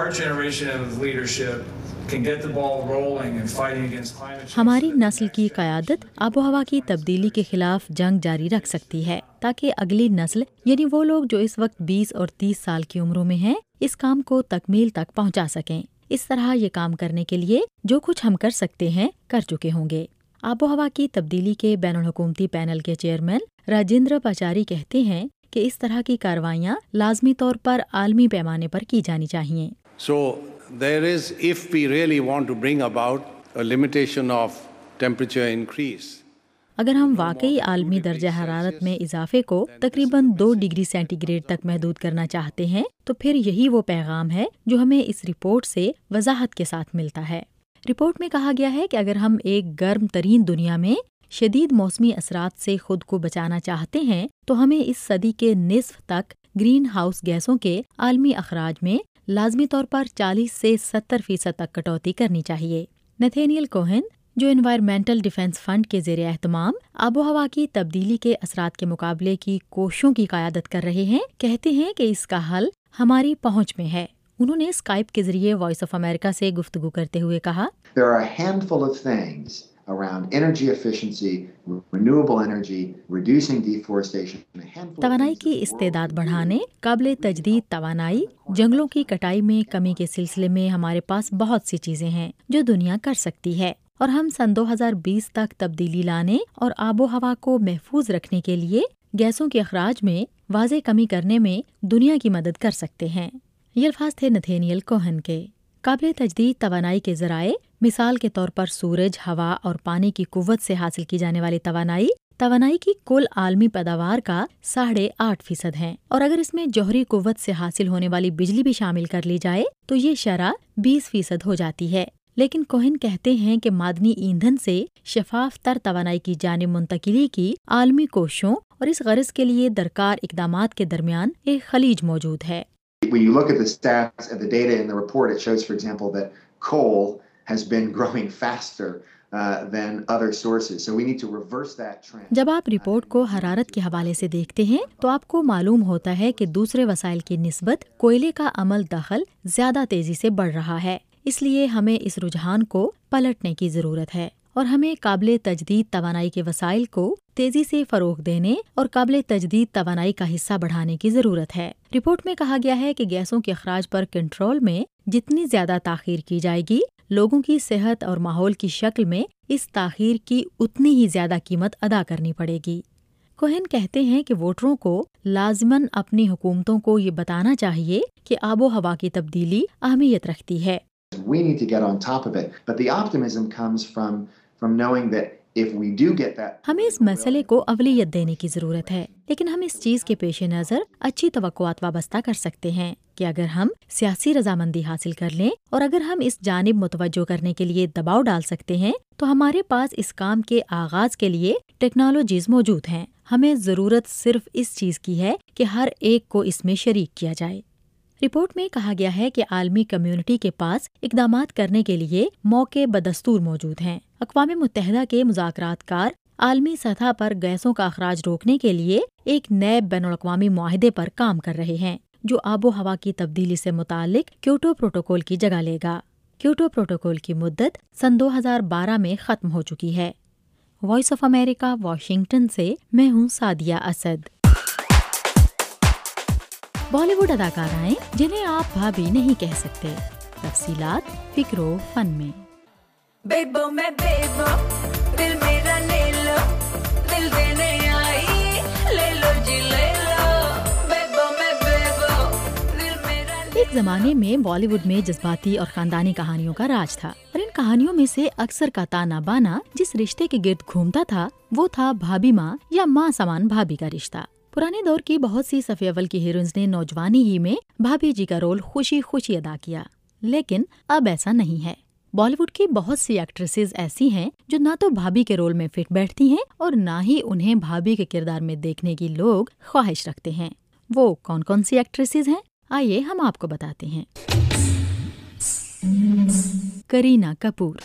ہماری نسل کی قیادت آب و ہوا کی تبدیلی کے خلاف جنگ جاری رکھ سکتی ہے تاکہ اگلی نسل یعنی وہ لوگ جو اس وقت بیس اور تیس سال کی عمروں میں ہیں اس کام کو تکمیل تک پہنچا سکیں۔ اس طرح یہ کام کرنے کے لیے جو کچھ ہم کر سکتے ہیں کر چکے ہوں گے۔ آب و ہوا کی تبدیلی کے بین الحکومتی پینل کے چیئرمین راجندر پچاری کہتے ہیں کہ اس طرح کی کارروائیاں لازمی طور پر عالمی پیمانے پر کی جانی چاہیے۔ So there is, if we really want to bring about a limitation of temperature increase, اگر ہم واقعی عالمی درجہ حرارت میں اضافے کو تقریباً دو ڈگری سینٹی گریڈ تک محدود کرنا چاہتے ہیں تو پھر یہی وہ پیغام ہے جو ہمیں اس رپورٹ سے وضاحت کے ساتھ ملتا ہے۔ رپورٹ میں کہا گیا ہے کہ اگر ہم ایک گرم ترین دنیا میں شدید موسمی اثرات سے خود کو بچانا چاہتے ہیں تو ہمیں اس صدی کے نصف تک گرین ہاؤس گیسوں کے عالمی اخراج میں لازمی طور پر چالیس سے ستر فیصد تک کٹوتی کرنی چاہیے۔ نتھینیل کوہن جو انوائرمنٹل ڈیفنس فنڈ کے زیر اہتمام آب و ہوا کی تبدیلی کے اثرات کے مقابلے کی کوششوں کی قیادت کر رہے ہیں، کہتے ہیں کہ اس کا حل ہماری پہنچ میں ہے۔ انہوں نے اسکائپ کے ذریعے وائس آف امریکہ سے گفتگو کرتے ہوئے کہا، There are a handful of things around energy efficiency, renewable energy, reducing deforestation. توانائی کی استعداد بڑھانے، قابل تجدید توانائی، جنگلوں کی کٹائی میں کمی کے سلسلے میں ہمارے پاس بہت سی چیزیں ہیں جو دنیا کر سکتی ہے، اور ہم سن دو ہزار بیس تک تبدیلی لانے اور آب و ہوا کو محفوظ رکھنے کے لیے گیسوں کے اخراج میں واضح کمی کرنے میں دنیا کی مدد کر سکتے ہیں۔ یہ الفاظ تھے نتھینیل کوہن کے۔ قابل تجدید توانائی کے ذرائع مثال کے طور پر سورج، ہوا اور پانی کی قوت سے حاصل کی جانے والی توانائی توانائی کی کل عالمی پیداوار کا ساڑھے آٹھ فیصد ہیں، اور اگر اس میں جوہری قوت سے حاصل ہونے والی بجلی بھی شامل کر لی جائے تو یہ شرح بیس فیصد ہو جاتی ہے۔ لیکن کوہن کہتے ہیں کہ معدنی ایندھن سے شفاف تر توانائی کی جانب منتقلی کی عالمی کوششوں اور اس غرض کے لیے درکار اقدامات کے درمیان ایک خلیج موجود ہے۔ When you look at the stats and the data in the report, it shows, for example, that coal has been growing faster uh, than other sources. So we need to reverse that trend. جب آپ report کو حرارت کے حوالے سے دیکھتے ہیں تو آپ کو معلوم ہوتا ہے کہ دوسرے وسائل کی نسبت کوئلے کا عمل دخل زیادہ تیزی سے بڑھ رہا ہے۔ اس لیے ہمیں اس رجحان کو پلٹنے کی ضرورت ہے اور ہمیں قابل تجدید توانائی کے وسائل کو تیزی سے فروغ دینے اور قابل تجدید توانائی کا حصہ بڑھانے کی ضرورت ہے۔ رپورٹ میں کہا گیا ہے کہ گیسوں کے اخراج پر کنٹرول میں جتنی زیادہ تاخیر کی جائے گی، لوگوں کی صحت اور ماحول کی شکل میں اس تاخیر کی اتنی ہی زیادہ قیمت ادا کرنی پڑے گی۔ کوہن کہتے ہیں کہ ووٹروں کو لازماً اپنی حکومتوں کو یہ بتانا چاہیے کہ آب و ہوا کی تبدیلی اہمیت رکھتی ہے۔ We need to get on top of it. But the optimism comes from from knowing that if we do get that, हमें इस मसले को अवलियत देने की ज़रूरत है, लेकिन हम इस चीज़ के पेश नज़र अच्छी तवक्कुआत वाबस्ता कर सकते हैं कि अगर हम सियासी रजामंदी हासिल कर लें और अगर हम इस जानिब मुतवज्जो करने के लिए दबाव डाल सकते हैं तो हमारे पास इस काम के आगाज़ के लिए टेक्नोलॉजीज़ मौजूद हैं। हमें ज़रूरत सिर्फ इस चीज़ की है कि हर एक को इसमें शरीक किया जाए। रिपोर्ट में कहा गया है कि आलमी कम्युनिटी के पास इक़दामात करने के लिए मौके बदस्तूर मौजूद हैं। अक़वाम मुत्तहिदा के मुज़ाकरातकार आलमी सतह पर गैसों का अखराज रोकने के लिए एक नए बैनुल-अक़वामी मुआहदे पर काम कर रहे हैं जो आबो हवा की तब्दीली से मुतालिक क्योटो प्रोटोकॉल की जगह लेगा। क्योटो प्रोटोकॉल की मुद्दत सन दो हज़ार बारह में ख़त्म हो चुकी है। वॉइस ऑफ अमेरिका, वाशिंगटन से मैं हूँ सादिया असद। बॉलीवुड अदाकाराएं जिन्हें आप भाभी नहीं कह सकते, तफसीलात फिक्रो फन में। बेबो मैं बेबो, दिल मेरा ले लो, दिल देने आई, ले लो जी ले लो, बेबो मैं बेबो, दिल मेरा ले लो। एक जमाने में बॉलीवुड में जज्बाती और खानदानी कहानियों का राज था और इन कहानियों में से अक्सर का ताना बाना जिस रिश्ते के गिर्द घूमता था वो था भाभी माँ या माँ समान भाभी का रिश्ता। पुराने दौर की बहुत सी सफ़े अव्वल की हीरोइंस ने नौजवानी ही में भाभी जी का रोल खुशी खुशी अदा किया, लेकिन अब ऐसा नहीं है। बॉलीवुड की बहुत सी एक्ट्रेसेस ऐसी हैं जो ना तो भाभी के रोल में फिट बैठती हैं और ना ही उन्हें भाभी के किरदार में देखने की लोग ख्वाहिश रखते हैं। वो कौन कौन सी एक्ट्रेसेस हैं, आइए हम आपको बताते हैं। करीना कपूर।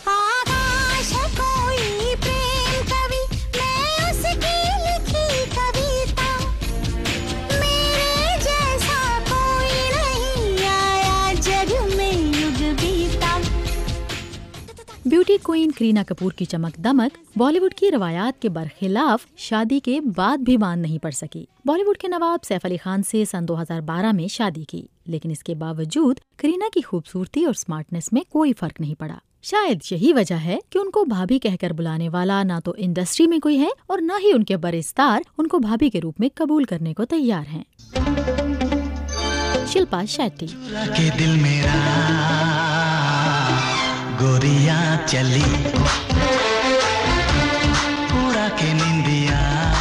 ब्यूटी क्वीन करीना कपूर की चमक दमक बॉलीवुड की रवायात के बरखिलाफ शादी के बाद भी बांध नहीं पड़ सकी। बॉलीवुड के नवाब सैफ अली खान से सन दो हज़ार बारह में शादी की, लेकिन इसके बावजूद करीना की खूबसूरती और स्मार्टनेस में कोई फर्क नहीं पड़ा। शायद यही वजह है कि उनको भाभी कहकर बुलाने वाला ना तो इंडस्ट्री में कोई है और न ही उनके बड़े स्टार उनको भाभी के रूप में कबूल करने को तैयार हैं। शिल्पा शेट्टी। गोरिया चली पूरा के निंदिया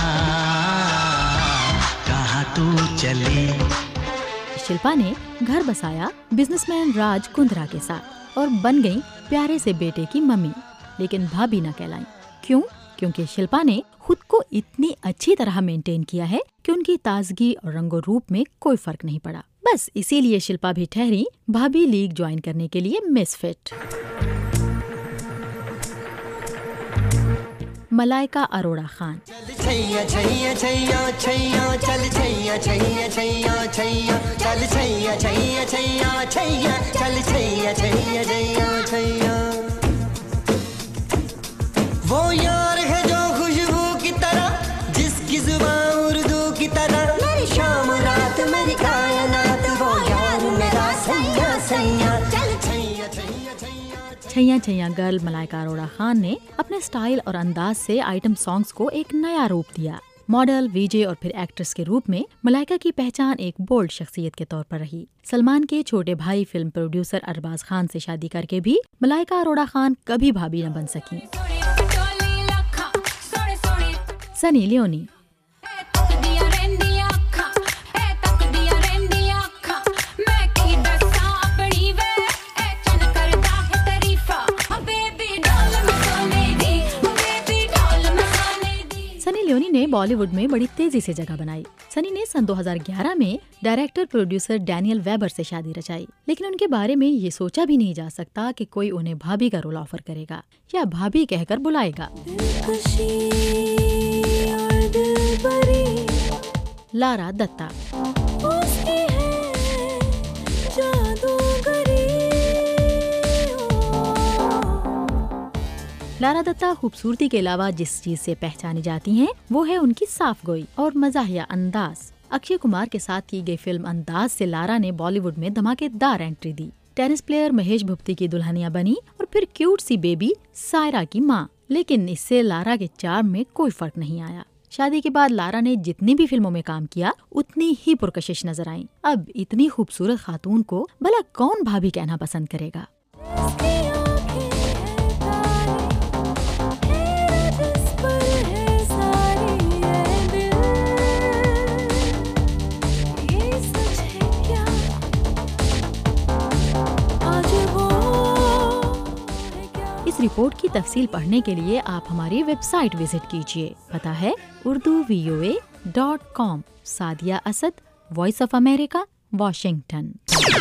कहाँ तू चली। शिल्पा ने घर बसाया बिजनेसमैन राज कुंद्रा के साथ और बन गई प्यारे से बेटे की मम्मी, लेकिन भाभी न कहलाई। क्यों? क्योंकि शिल्पा ने खुद को इतनी अच्छी तरह मेंटेन किया है कि उनकी ताजगी और रंगो रूप में कोई फर्क नहीं पड़ा। बस इसीलिए शिल्पा भी ठहरी भाभी लीग ज्वाइन करने के लिए मिसफिट। मलाइका अरोड़ा खान। छैया छैया छैया छैया चल छैया छैया छैया छैया चल छैया छैया छैया छैया चल छैया छैया छैया छैया। वो यार है जो खुशबू की तरह, जिसकी जुबान उर्दू की तरह, मेरी शाम रात मेरी कायनात, वो यार मेरा सैया सैया चल छैया छैया छैया। छैया छैया गर्ल मलाइका अरोड़ा खान ने अपने स्टाइल और अंदाज से आइटम सॉन्ग्स को एक नया रूप दिया। मॉडल, वीजे और फिर एक्ट्रेस के रूप में मलाइका की पहचान एक बोल्ड शख्सियत के तौर पर रही। सलमान के छोटे भाई फिल्म प्रोड्यूसर अरबाज खान से शादी करके भी मलाइका अरोड़ा खान कभी भाभी न बन सकी। सनी लियोनी। सनी लियोनी ने बॉलीवुड में बड़ी तेजी से जगह बनाई। सनी ने सन दो हज़ार ग्यारह में डायरेक्टर प्रोड्यूसर डैनियल वेबर से शादी रचाई, लेकिन उनके बारे में ये सोचा भी नहीं जा सकता कि कोई उन्हें भाभी का रोल ऑफर करेगा या भाभी कहकर बुलाएगा। लारा दत्ता। लारा दत्ता खूबसूरती के अलावा जिस चीज से पहचानी जाती हैं वो है उनकी साफ गोई और मजाहिया अंदाज। अक्षय कुमार के साथ की गई फिल्म अंदाज से लारा ने बॉलीवुड में धमाकेदार एंट्री दी। टेनिस प्लेयर महेश भूपति की दुल्हनिया बनी और फिर क्यूट सी बेबी सायरा की माँ, लेकिन इससे लारा के चार्म में कोई फर्क नहीं आया। शादी के बाद लारा ने जितनी भी फिल्मों में काम किया उतनी ही पुरकशिश नजर आई। अब इतनी खूबसूरत खातून को भला कौन भाभी कहना पसंद करेगा। رپورٹ کی تفصیل پڑھنے کے لیے آپ ہماری ویب سائٹ وزٹ کیجیے. پتہ ہے Urdu V O A dot com. Sadia Asad, voice of America, Washington.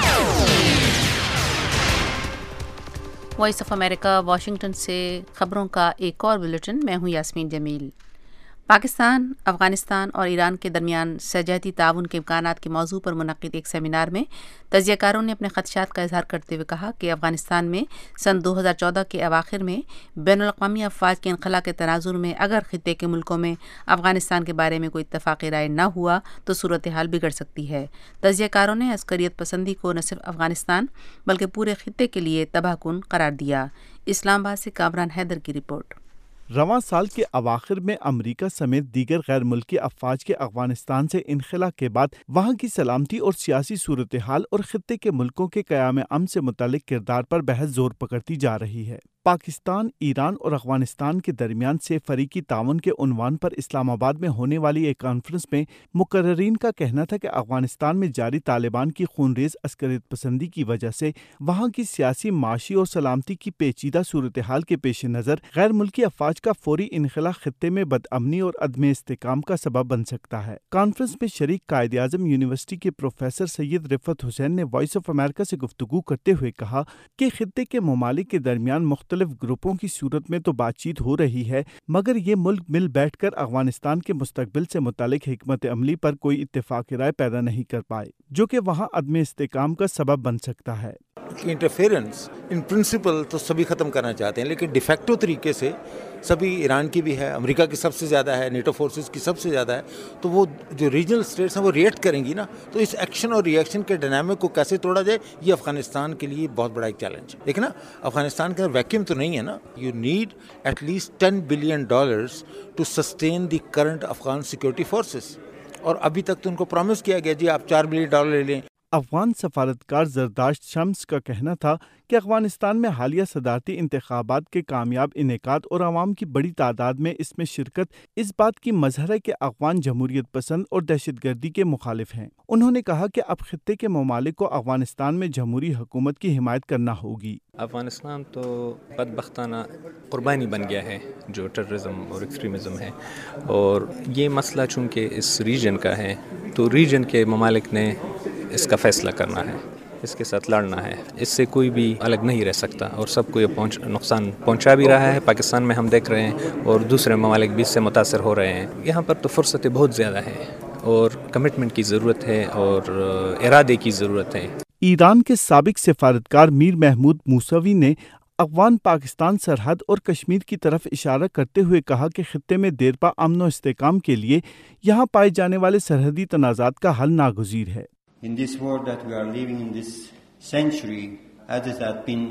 Voice of America Washington سے خبروں کا ایک اور بلیٹن. میں ہوں یاسمین جمیل. پاکستان، افغانستان اور ایران کے درمیان سرحدی تعاون کے امکانات کے موضوع پر منعقد ایک سیمینار میں تجزیہ کاروں نے اپنے خدشات کا اظہار کرتے ہوئے کہا کہ افغانستان میں سن دو ہزار چودہ کے اواخر میں بین الاقوامی افواج کے انخلا کے تناظر میں اگر خطے کے ملکوں میں افغانستان کے بارے میں کوئی اتفاقی رائے نہ ہوا تو صورتحال بگڑ سکتی ہے. تجزیہ کاروں نے عسکریت پسندی کو نہ صرف افغانستان بلکہ پورے خطے کے لیے تباہ کن قرار دیا. اسلام آباد سے کامران حیدر کی رپورٹ. رواں سال کے اواخر میں امریکہ سمیت دیگر غیر ملکی افواج کے افغانستان سے انخلا کے بعد وہاں کی سلامتی اور سیاسی صورتحال اور خطے کے ملکوں کے قیام امن سے متعلق کردار پر بحث زور پکڑتی جا رہی ہے. پاکستان، ایران اور افغانستان کے درمیان سے فریقی تعاون کے عنوان پر اسلام آباد میں ہونے والی ایک کانفرنس میں مقررین کا کہنا تھا کہ افغانستان میں جاری طالبان کی خونریز عسکریت پسندی کی وجہ سے وہاں کی سیاسی، معاشی اور سلامتی کی پیچیدہ صورتحال کے پیش نظر غیر ملکی افواج کا فوری انخلا خطے میں بدامنی اور عدم استحکام کا سبب بن سکتا ہے. کانفرنس میں شریک قائد اعظم یونیورسٹی کے پروفیسر سید رفعت حسین نے وائس آف امریکہ سے گفتگو کرتے ہوئے کہا کہ خطے کے ممالک کے درمیان مختلف گروپوں کی صورت میں تو بات چیت ہو رہی ہے، مگر یہ ملک مل بیٹھ کر افغانستان کے مستقبل سے متعلق حکمت عملی پر کوئی اتفاق رائے پیدا نہیں کر پائے، جو کہ وہاں عدم استحکام کا سبب بن سکتا ہے. انٹرفیرنس ان پرنسپل تو سبھی ختم کرنا چاہتے ہیں، لیکن ڈیفیکٹو طریقے سے سبھی، ایران کی بھی ہے، امریکہ کی سب سے زیادہ ہے، نیٹو فورسز کی سب سے زیادہ ہے، تو وہ جو ریجنل اسٹیٹس ہیں وہ ریئیکٹ کریں گی نا. تو اس ایکشن اور ری ایکشن کے ڈائنامک کو کیسے توڑا جائے، یہ افغانستان کے لیے بہت بڑا ایک چیلنج ہے. لیکن نا افغانستان کا ویکیوم تو نہیں ہے نا. You need at least ten billion dollars to sustain the current Afghan security forces, اور ابھی تک تو ان کو پرومس کیا گیا جی آپ چار بلین ڈالر لے لیں. افغان سفارتکار زرداشت شمس کا کہنا تھا کہ افغانستان میں حالیہ صدارتی انتخابات کے کامیاب انعقاد اور عوام کی بڑی تعداد میں اس میں شرکت اس بات کی مظہر ہے کہ افغان جمہوریت پسند اور دہشت گردی کے مخالف ہیں. انہوں نے کہا کہ اب خطے کے ممالک کو افغانستان میں جمہوری حکومت کی حمایت کرنا ہوگی. افغانستان تو بدبختانہ قربانی بن گیا ہے جو ٹیررزم اور ایکسٹریمزم ہے، اور یہ مسئلہ چونکہ اس ریجن کا ہے تو ریجن کے ممالک نے اس کا فیصلہ کرنا ہے، اس کے ساتھ لڑنا ہے. اس سے کوئی بھی الگ نہیں رہ سکتا، اور سب کو یہ پہنچ نقصان پہنچا بھی رہا ہے. پاکستان میں ہم دیکھ رہے ہیں اور دوسرے ممالک بھی اس سے متاثر ہو رہے ہیں. یہاں پر تو فرصتیں بہت زیادہ ہیں اور کمٹمنٹ کی ضرورت ہے اور ارادے کی ضرورت ہے. ایران کے سابق سفارتکار میر محمود موسوی نے افغان پاکستان سرحد اور کشمیر کی طرف اشارہ کرتے ہوئے کہا کہ خطے میں دیرپا امن و استحکام کے لیے یہاں پائے جانے والے سرحدی تنازعات کا حل ناگزیر ہے. In this world that we are living in this century, as it has been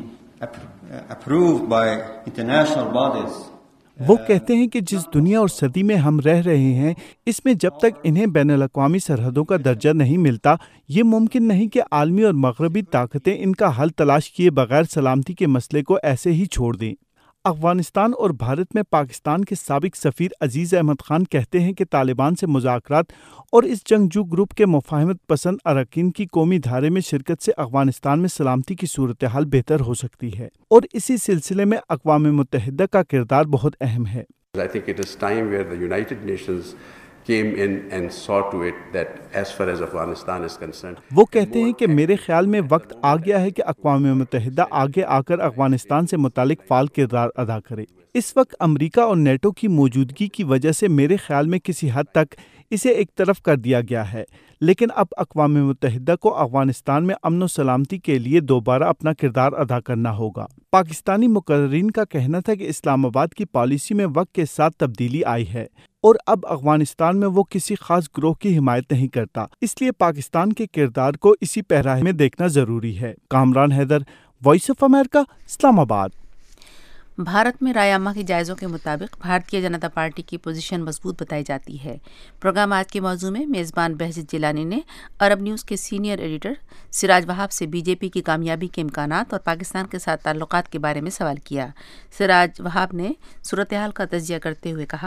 approved by international bodies. وہ کہتے ہیں کہ جس دنیا اور صدی میں ہم رہ رہے ہیں، اس میں جب تک انہیں بین الاقوامی سرحدوں کا درجہ نہیں ملتا، یہ ممکن نہیں کہ عالمی اور مغربی طاقتیں ان کا حل تلاش کیے بغیر سلامتی کے مسئلے کو ایسے ہی چھوڑ دیں. افغانستان اور بھارت میں پاکستان کے سابق سفیر عزیز احمد خان کہتے ہیں کہ طالبان سے مذاکرات اور اس جنگجو گروپ کے مفاہمت پسند اراکین کی قومی دھارے میں شرکت سے افغانستان میں سلامتی کی صورتحال بہتر ہو سکتی ہے، اور اسی سلسلے میں اقوام متحدہ کا کردار بہت اہم ہے. I think it is time where the United Nations came in and saw to it that as far as Afghanistan is concerned. وہ کہتے ہیں کہ میرے خیال میں وقت آ گیا ہے کہ اقوام متحدہ آگے آ کر افغانستان سے متعلق فعال کردار ادا کرے. اس وقت امریکہ اور نیٹو کی موجودگی کی وجہ سے میرے خیال میں کسی حد تک اسے ایک طرف کر دیا گیا ہے، لیکن اب اقوام متحدہ کو افغانستان میں امن و سلامتی کے لیے دوبارہ اپنا کردار ادا کرنا ہوگا. پاکستانی مقررین کا کہنا تھا کہ اسلام آباد کی پالیسی میں وقت کے ساتھ تبدیلی آئی ہے اور اب افغانستان میں وہ کسی خاص گروہ کی حمایت نہیں کرتا، اس لیے پاکستان کے کردار کو اسی پیراہے میں دیکھنا ضروری ہے. Kamran Haider, voice of America, Islamabad. Bharat میں رائے عامہ کے جائزوں کے مطابق بھارتیہ جنتا پارٹی کی پوزیشن مضبوط بتائی جاتی ہے. پروگرام آج کے موضوع میں میزبان بہزت جیلانی نے عرب نیوز کے سینئر ایڈیٹر سراج وہاب سے بی جے پی کی کامیابی کے امکانات اور پاکستان کے ساتھ تعلقات کے بارے میں سوال کیا. سراج وہاب نے صورتحال کا تجزیہ کرتے ہوئے کہا،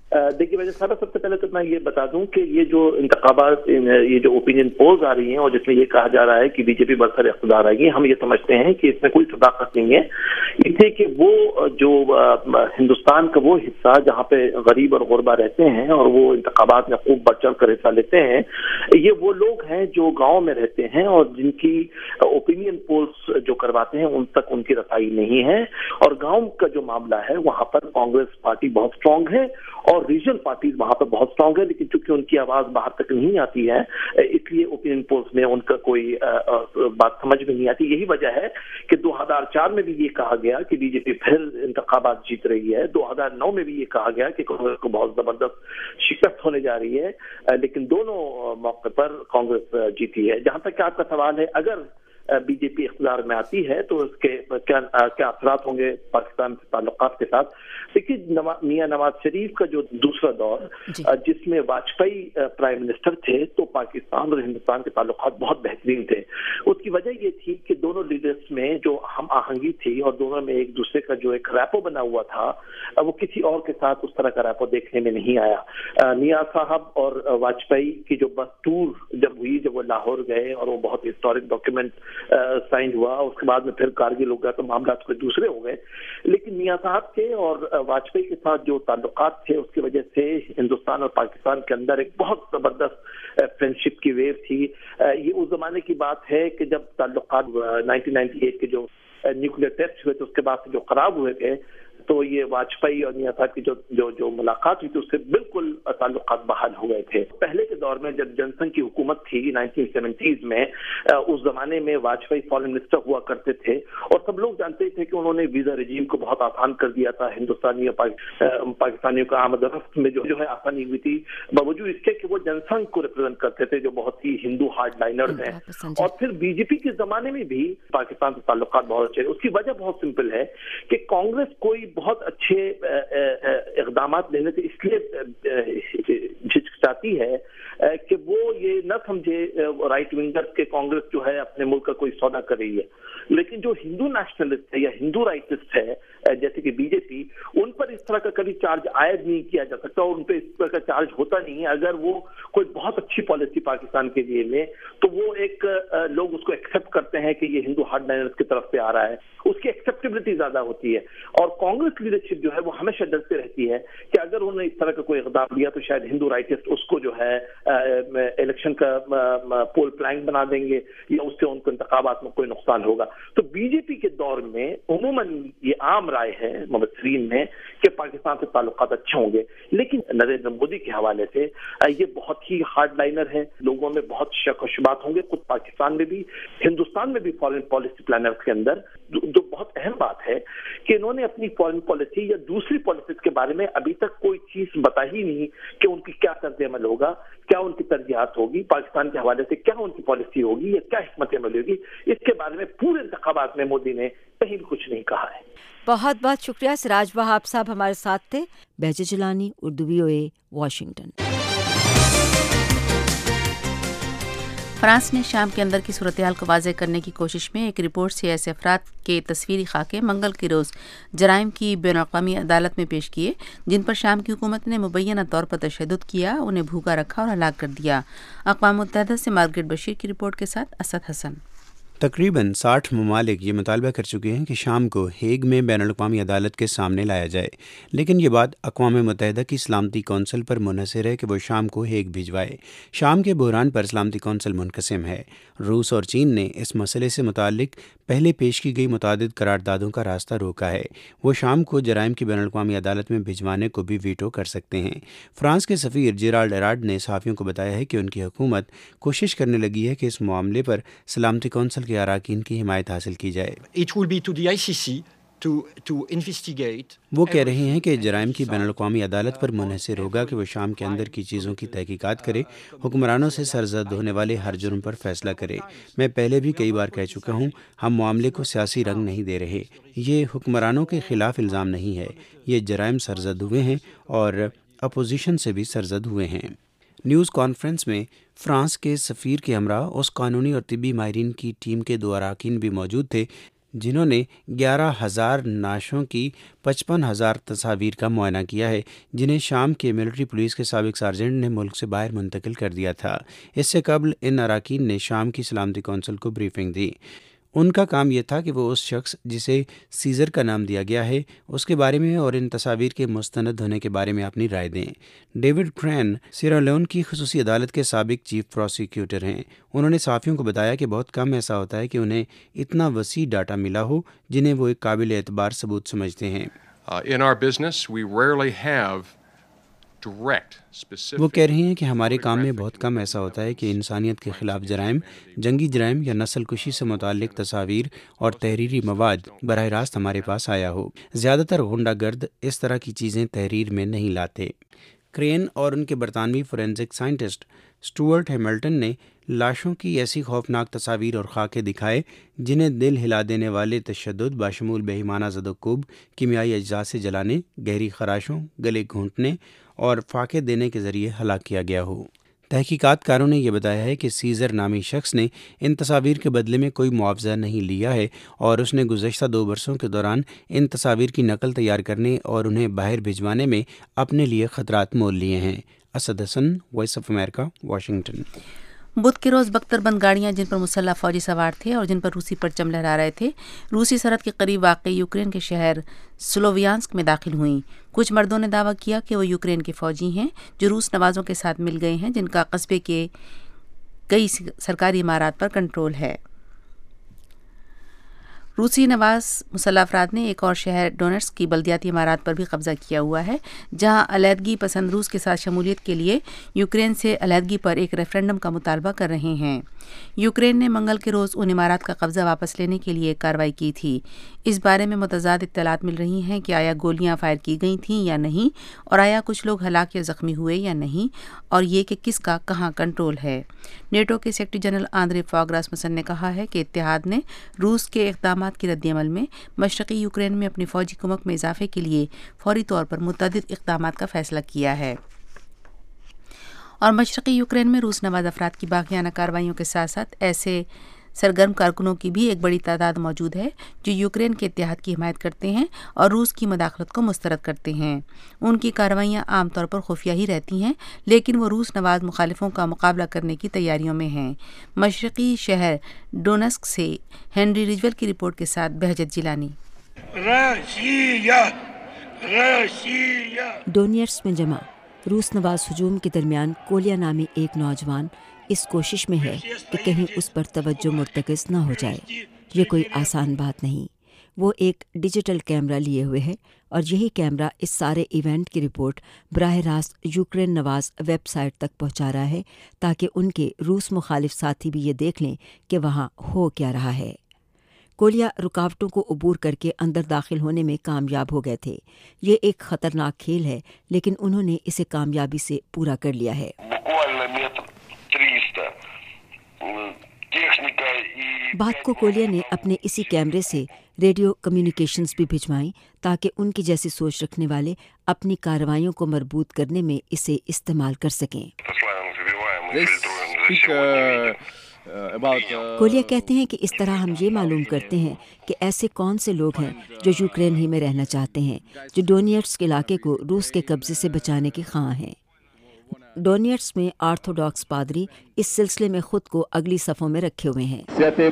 देखिए वजह साहब, सबसे पहले तो मैं ये बता दूं कि ये जो इंतखाबात, ये जो ओपिनियन पोल्स आ रही हैं और जिसमें ये कहा जा रहा है कि बीजेपी बरसर इख्तियार आएगी, हम ये समझते हैं कि इसमें कोई सदाकत नहीं है। इसलिए कि वो जो हिंदुस्तान का वो हिस्सा जहाँ पे गरीब और गुरबा रहते हैं और वो इंतखाबात में खूब बढ़ चढ़ कर हिस्सा लेते हैं, ये वो लोग हैं जो गाँव में रहते हैं और जिनकी ओपिनियन पोल्स जो करवाते हैं उन तक उनकी रसाई नहीं है। और गाँव का जो मामला है वहाँ पर कांग्रेस पार्टी बहुत स्ट्रांग है और रीजनल पार्टीज वहां पर बहुत स्ट्रांग है, लेकिन चूंकि उनकी आवाज बाहर तक नहीं आती है इसलिए ओपिनियन पोल्स में उनका कोई आ, आ, बात समझ में नहीं आती। यही वजह है कि दो हज़ार चार में भी ये कहा गया कि बीजेपी फिर इंतखाबात जीत रही है, दो हज़ार नौ में भी ये कहा गया कि कांग्रेस को बहुत जबरदस्त शिकस्त होने जा रही है, लेकिन दोनों मौके पर कांग्रेस जीती है। जहां तक आपका सवाल है, अगर बीजेपी इख्तियार में आती है तो उसके क्या क्या असरात होंगे पाकिस्तान के ताल्लुकात के साथ। देखिए, मियां नवाज शरीफ का जो दूसरा दौर जिसमें वाजपेयी प्राइम मिनिस्टर थे तो पाकिस्तान और हिंदुस्तान के ताल्लुकात बहुत बेहतरीन थे। उसकी वजह ये थी कि दोनों लीडर्स में जो हम आहंगी थी और दोनों में एक दूसरे का जो एक रैपो बना हुआ था वो किसी और के साथ उस तरह का रैपो देखने में नहीं आया। मियां साहब और वाजपेयी की जो बस टूर जब हुई, जब वो लाहौर गए और वो बहुत हिस्टोरिक डॉक्यूमेंट साइन हुआ, उसके बाद में फिर कारगिल हो गया तो मामला थोड़े दूसरे हो गए, लेकिन मियां साहब के और वाजपेयी के साथ जो ताल्लुकात थे उसकी वजह से हिंदुस्तान और पाकिस्तान के अंदर एक बहुत जबरदस्त फ्रेंडशिप की वेव थी। ये उस जमाने की बात है कि जब ताल्लुकात नाइनटीन नाइंटी एट के जो न्यूक्लियर टेस्ट हुए तो उसके बाद से जो खराब हुए गए तो ये वाजपेयी और मियां साहब की जो जो जो मुलाकात हुई थी उससे बिल्कुल ताल्लुकात बहाल हो गए थे। पहले के दौर में जब जनसंघ की हुकूमत थी नाइनटीन सेवेंटीज़ में, उस जमाने में वाजपेयी फॉरेन मिनिस्टर हुआ करते थे और सब लोग जानते थे कि उन्होंने वीजा रिजीम को बहुत आसान कर दिया था। हिंदुस्तानी और पाकिस्तानियों का आमद रफ्त में जो जो है आसानी हुई थी, बावजूद इसके कि वो जनसंघ को रिप्रेजेंट करते थे जो बहुत ही हिंदू हार्डलाइनर्स हैं। और फिर बीजेपी के जमाने में भी पाकिस्तान से ताल्लुकात बहुत अच्छे। उसकी वजह बहुत सिंपल है कि कांग्रेस कोई बहुत अच्छे इक़दाम लेने से इसलिए झिझकती है कि वो ये न समझे राइट विंगर्स के कांग्रेस जो है अपने मुल्क का कोई सौदा कर रही है, लेकिन जो हिंदू नेशनलिस्ट है या हिंदू राइटिस्ट है जैसे कि बीजेपी, उन पर इस तरह का कभी चार्ज आयद नहीं किया जा सकता और उन पर इस तरह का चार्ज होता नहीं है। अगर वो कोई बहुत अच्छी पॉलिसी पाकिस्तान के लिए ले तो वो एक लोग उसको एक्सेप्ट करते हैं कि ये हिंदू हार्डलाइनर्स की तरफ से आ रहा है, उसकी एक्सेप्टेबिलिटी ज्यादा होती है। और कांग्रेस लीडरशिप जो है वो हमेशा डरते रहती है कि अगर उन्होंने इस तरह का कोई इक़दाम लिया तो शायद हिंदू राइटिस्ट उसको जो है इलेक्शन का पोल प्लैंक बना देंगे या उससे उनको इंतखाबात में कोई नुकसान होगा। तो बीजेपी के दौर में उमूमन ये आम राय है मुबस्सिरीन में कि पाकिस्तान से ताल्लुकात अच्छे होंगे, लेकिन नरेंद्र मोदी के हवाले से ये बहुत ही हार्डलाइनर है, लोगों में बहुत शक और शुबात होंगे, खुद पाकिस्तान में भी हिंदुस्तान में भी फॉरेन पॉलिसी प्लानर्स के अंदर। जो बहुत अहम बात है कि इन्होंने अपनी फॉरेन पॉलिसी या दूसरी पॉलिसीज के बारे में अभी तक कोई चीज बताई ही नहीं कि उनकी क्या तर्ज अमल होगा, क्या उनकी तरजीहात होगी, पाकिस्तान के हवाले से क्या उनकी पॉलिसी होगी या क्या हिकमत अमल होगी। इसके बारे में पूरे इंतखाबात में मोदी ने कहीं भी कुछ नहीं कहा है। बहुत बहुत शुक्रिया सिराज वहाब साहब हमारे साथ थे। Baije Jilani, Urdu VOA, Washington. France ने शाम के अंदर की सूरत हाल को वाज़ेह करने की कोशिश में एक रिपोर्ट से ऐसे अफराद के तस्वीरी खाके मंगल के रोज़ जराइम की बैनुल-अक़वामी अदालत में पेश किए जिन पर शाम की हुकूमत ने मुबैना तौर पर तशद्दुद किया, उन्हें भूखा रखा और हलाक कर दिया। अक़वाम मुत्तहिदा से मार्गरेट बशीर की रिपोर्ट के साथ असद हसन। तकरीबन साठ ममालिक ये मुतालबा कर चुके हैं कि शाम को हेग में बैनुल-अक़वामी अदालत के सामने लाया जाए, लेकिन ये बात अक़वाम मुत्तहिदा की सलामती कौंसिल पर मुनहसर है कि वो शाम को हेग भिजवाए। शाम के बहरान पर सलामती कौंसिल मुनक़सिम है। रूस और चीन ने इस मसले से मुताल्लिक पहले पेश की गई मुतादिद करारदादों का रास्ता रोका है। वो शाम को जराइम की बैनुल-अक़वामी अदालत में भिजवाने को भी वीटो कर सकते हैं। फ्रांस के सफ़ीर जेराल्ड एराड ने सहाफ़ियों को बताया है कि उनकी हुकूमत कोशिश करने लगी है कि इस मामले पर सलामती कौंसिल के अराकीन की हिमायत हासिल की जाए। It will be to the I C C to to investigate. वो कह रहे हैं कि जराइम की बैनुल-अक़वामी अदालत पर मुनहसर होगा कि वो शाम के अंदर की चीज़ों की तहकीकात करे, हुक्मरानों से सरजद होने वाले हर जुर्म पर फैसला करे। मैं पहले भी कई बार कह चुका हूँ, हम मामले को सियासी रंग नहीं दे रहे। ये हुक्मरानों के खिलाफ इल्ज़ाम नहीं है, ये जराइम सरजद हुए हैं और अपोजिशन से भी सरजद हुए हैं। न्यूज़ कॉन्फ्रेंस में फ्रांस के सफ़ीर के हमरा उस कानूनी और तिब्बी माहिरीन की टीम के दो अरकान भी मौजूद थे جنہوں نے گیارہ ہزار نعشوں کی پچپن ہزار تصاویر کا معائنہ کیا ہے، جنہیں شام کے ملٹری پولیس کے سابق سارجنٹ نے ملک سے باہر منتقل کر دیا تھا۔ اس سے قبل ان اراکین نے شام کی سلامتی کونسل کو بریفنگ دی۔ ان کا کام یہ تھا کہ وہ اس شخص جسے سیزر کا نام دیا گیا ہے اس کے بارے میں اور ان تصاویر کے مستند ہونے کے بارے میں اپنی رائے دیں۔ ڈیوڈ کرین سیرا لیون کی خصوصی عدالت کے سابق چیف پروسیکیوٹر ہیں۔ انہوں نے صحافیوں کو بتایا کہ بہت کم ایسا ہوتا ہے کہ انہیں اتنا وسیع ڈاٹا ملا ہو جنہیں وہ ایک قابل اعتبار ثبوت سمجھتے ہیں۔ Uh, in our business, we rarely have direct, specific. وہ کہہ رہی ہیں کہ ہمارے کام میں بہت کم ایسا ہوتا ہے کہ انسانیت کے خلاف جرائم، جنگی جرائم یا نسل کشی سے متعلق تصاویر اور تحریری مواد براہ راست ہمارے پاس آیا ہو۔ زیادہ تر غنڈہ گرد اس طرح کی چیزیں تحریر میں نہیں لاتے۔ کرین اور ان کے برطانوی فورینزک سائنٹسٹ اسٹوارٹ ہیملٹن نے لاشوں کی ایسی خوفناک تصاویر اور خاکے دکھائے جنہیں دل ہلا دینے والے تشدد بشمول بے ایمانہ زد و کوب، کیمیائی اجزاء سے جلانے، گہری خراشوں، گلے گھونٹنے اور فاقے دینے کے ذریعے ہلاک کیا گیا ہو۔ تحقیقات کاروں نے یہ بتایا ہے کہ سیزر نامی شخص نے ان تصاویر کے بدلے میں کوئی معاوضہ نہیں لیا ہے اور اس نے گزشتہ دو برسوں کے دوران ان تصاویر کی نقل تیار کرنے اور انہیں باہر بھجوانے میں اپنے لیے خطرات مول لیے ہیں۔ Asad Hasan, voice of America, Washington. بدھ کے روز بختر بند گاڑیاں جن پر مسلح فوجی سوار تھے اور جن پر روسی پرچم لہرا رہے تھے روسی سرحد کے قریب واقع یوکرین کے شہر سلوویانسک میں داخل ہوئیں۔ کچھ مردوں نے دعویٰ کیا کہ وہ یوکرین کے فوجی ہیں جو روس نوازوں کے ساتھ مل گئے ہیں، جن کا قصبے کے کئی سرکاری عمارات پر کنٹرول ہے۔ روسی نواز مسلح افراد نے ایک اور شہر ڈونیٹسک کی بلدیاتی عمارات پر بھی قبضہ کیا ہوا ہے، جہاں علیحدگی پسند روس کے ساتھ شمولیت کے لیے یوکرین سے علیحدگی پر ایک ریفرنڈم کا مطالبہ کر رہے ہیں۔ یوکرین نے منگل کے روز ان عمارات کا قبضہ واپس لینے کے لیے کارروائی کی تھی۔ اس بارے میں متضاد اطلاعات مل رہی ہیں کہ آیا گولیاں فائر کی گئی تھیں یا نہیں، اور آیا کچھ لوگ ہلاک یا زخمی ہوئے یا نہیں، اور یہ کہ کس کا کہاں کنٹرول ہے۔ نیٹو کے secretary general Anders Fogh Rasmussen نے کہا ہے کہ اتحاد نے روس کے اقدامات کے رد عمل میں مشرقی یوکرین میں اپنی فوجی کمک میں اضافے کے لیے فوری طور پر متعدد اقدامات کا فیصلہ کیا ہے، اور مشرقی یوکرین میں روس نواز افراد کی باغیانہ کارروائیوں کے ساتھ ساتھ ایسے سرگرم کارکنوں کی بھی ایک بڑی تعداد موجود ہے جو یوکرین کے اتحاد کی حمایت کرتے ہیں اور روس کی مداخلت کو مسترد کرتے ہیں۔ ان کی کارروائیاں عام طور پر خفیہ ہی رہتی ہیں، لیکن وہ روس نواز مخالفوں کا مقابلہ کرنے کی تیاریوں میں ہیں۔ مشرقی شہر ڈونیٹسک سے ہنری رجول کی رپورٹ کے ساتھ بہجت جیلانی۔ ڈونیٹسک میں جمع روس نواز ہجوم کے درمیان کولیا نامی ایک نوجوان اس کوشش میں ہے کہ کہیں اس پر توجہ مرتکز نہ ہو جائے۔ یہ کوئی آسان بات نہیں۔ وہ ایک ڈیجیٹل کیمرہ لیے ہوئے ہے اور یہی کیمرہ اس سارے ایونٹ کی رپورٹ براہ راست یوکرین نواز ویب سائٹ تک پہنچا رہا ہے تاکہ ان کے روس مخالف ساتھی بھی یہ دیکھ لیں کہ وہاں ہو کیا رہا ہے۔ کولیا رکاوٹوں کو عبور کر کے اندر داخل ہونے میں کامیاب ہو گئے تھے۔ یہ ایک خطرناک کھیل ہے لیکن انہوں نے اسے کامیابی سے پورا کر لیا ہے۔ بات کو کولیا نے اپنے اسی کیمرے سے ریڈیو کمیونیکیشنز بھی بھجوائیں تاکہ ان کی جیسی سوچ رکھنے والے اپنی کارروائیوں کو مربوط کرنے میں اسے استعمال کر سکیں۔ کولیا کہتے ہیں کہ اس طرح ہم یہ معلوم کرتے ہیں کہ ایسے کون سے لوگ ہیں جو یوکرین ہی میں رہنا چاہتے ہیں، جو ڈونیٹسک علاقے کو روس کے قبضے سے بچانے کے خواہاں ہیں۔ ڈونیٹسک میں آرتھوڈاکس پادری اس سلسلے میں خود کو اگلی صفوں میں رکھے ہوئے ہیں۔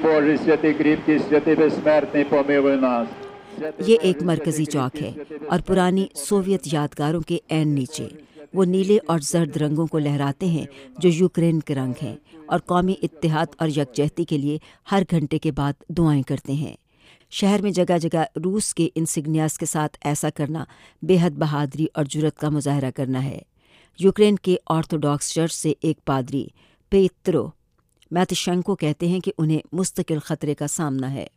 یہ ایک مرکزی چوک ہے اور پرانی سوویت یادگاروں کے عین نیچے وہ نیلے اور زرد رنگوں کو لہراتے ہیں جو یوکرین کے رنگ ہیں، اور قومی اتحاد اور یکجہتی کے لیے ہر گھنٹے کے بعد دعائیں کرتے ہیں۔ شہر میں جگہ جگہ روس کے انسگنیاز کے ساتھ ایسا کرنا بے حد بہادری اور جرأت کا مظاہرہ کرنا ہے۔ یوکرین کے آرتھوڈاکس چرچ سے ایک پادری پیترو میتشنکو کہتے ہیں کہ انہیں مستقل خطرے کا سامنا ہے۔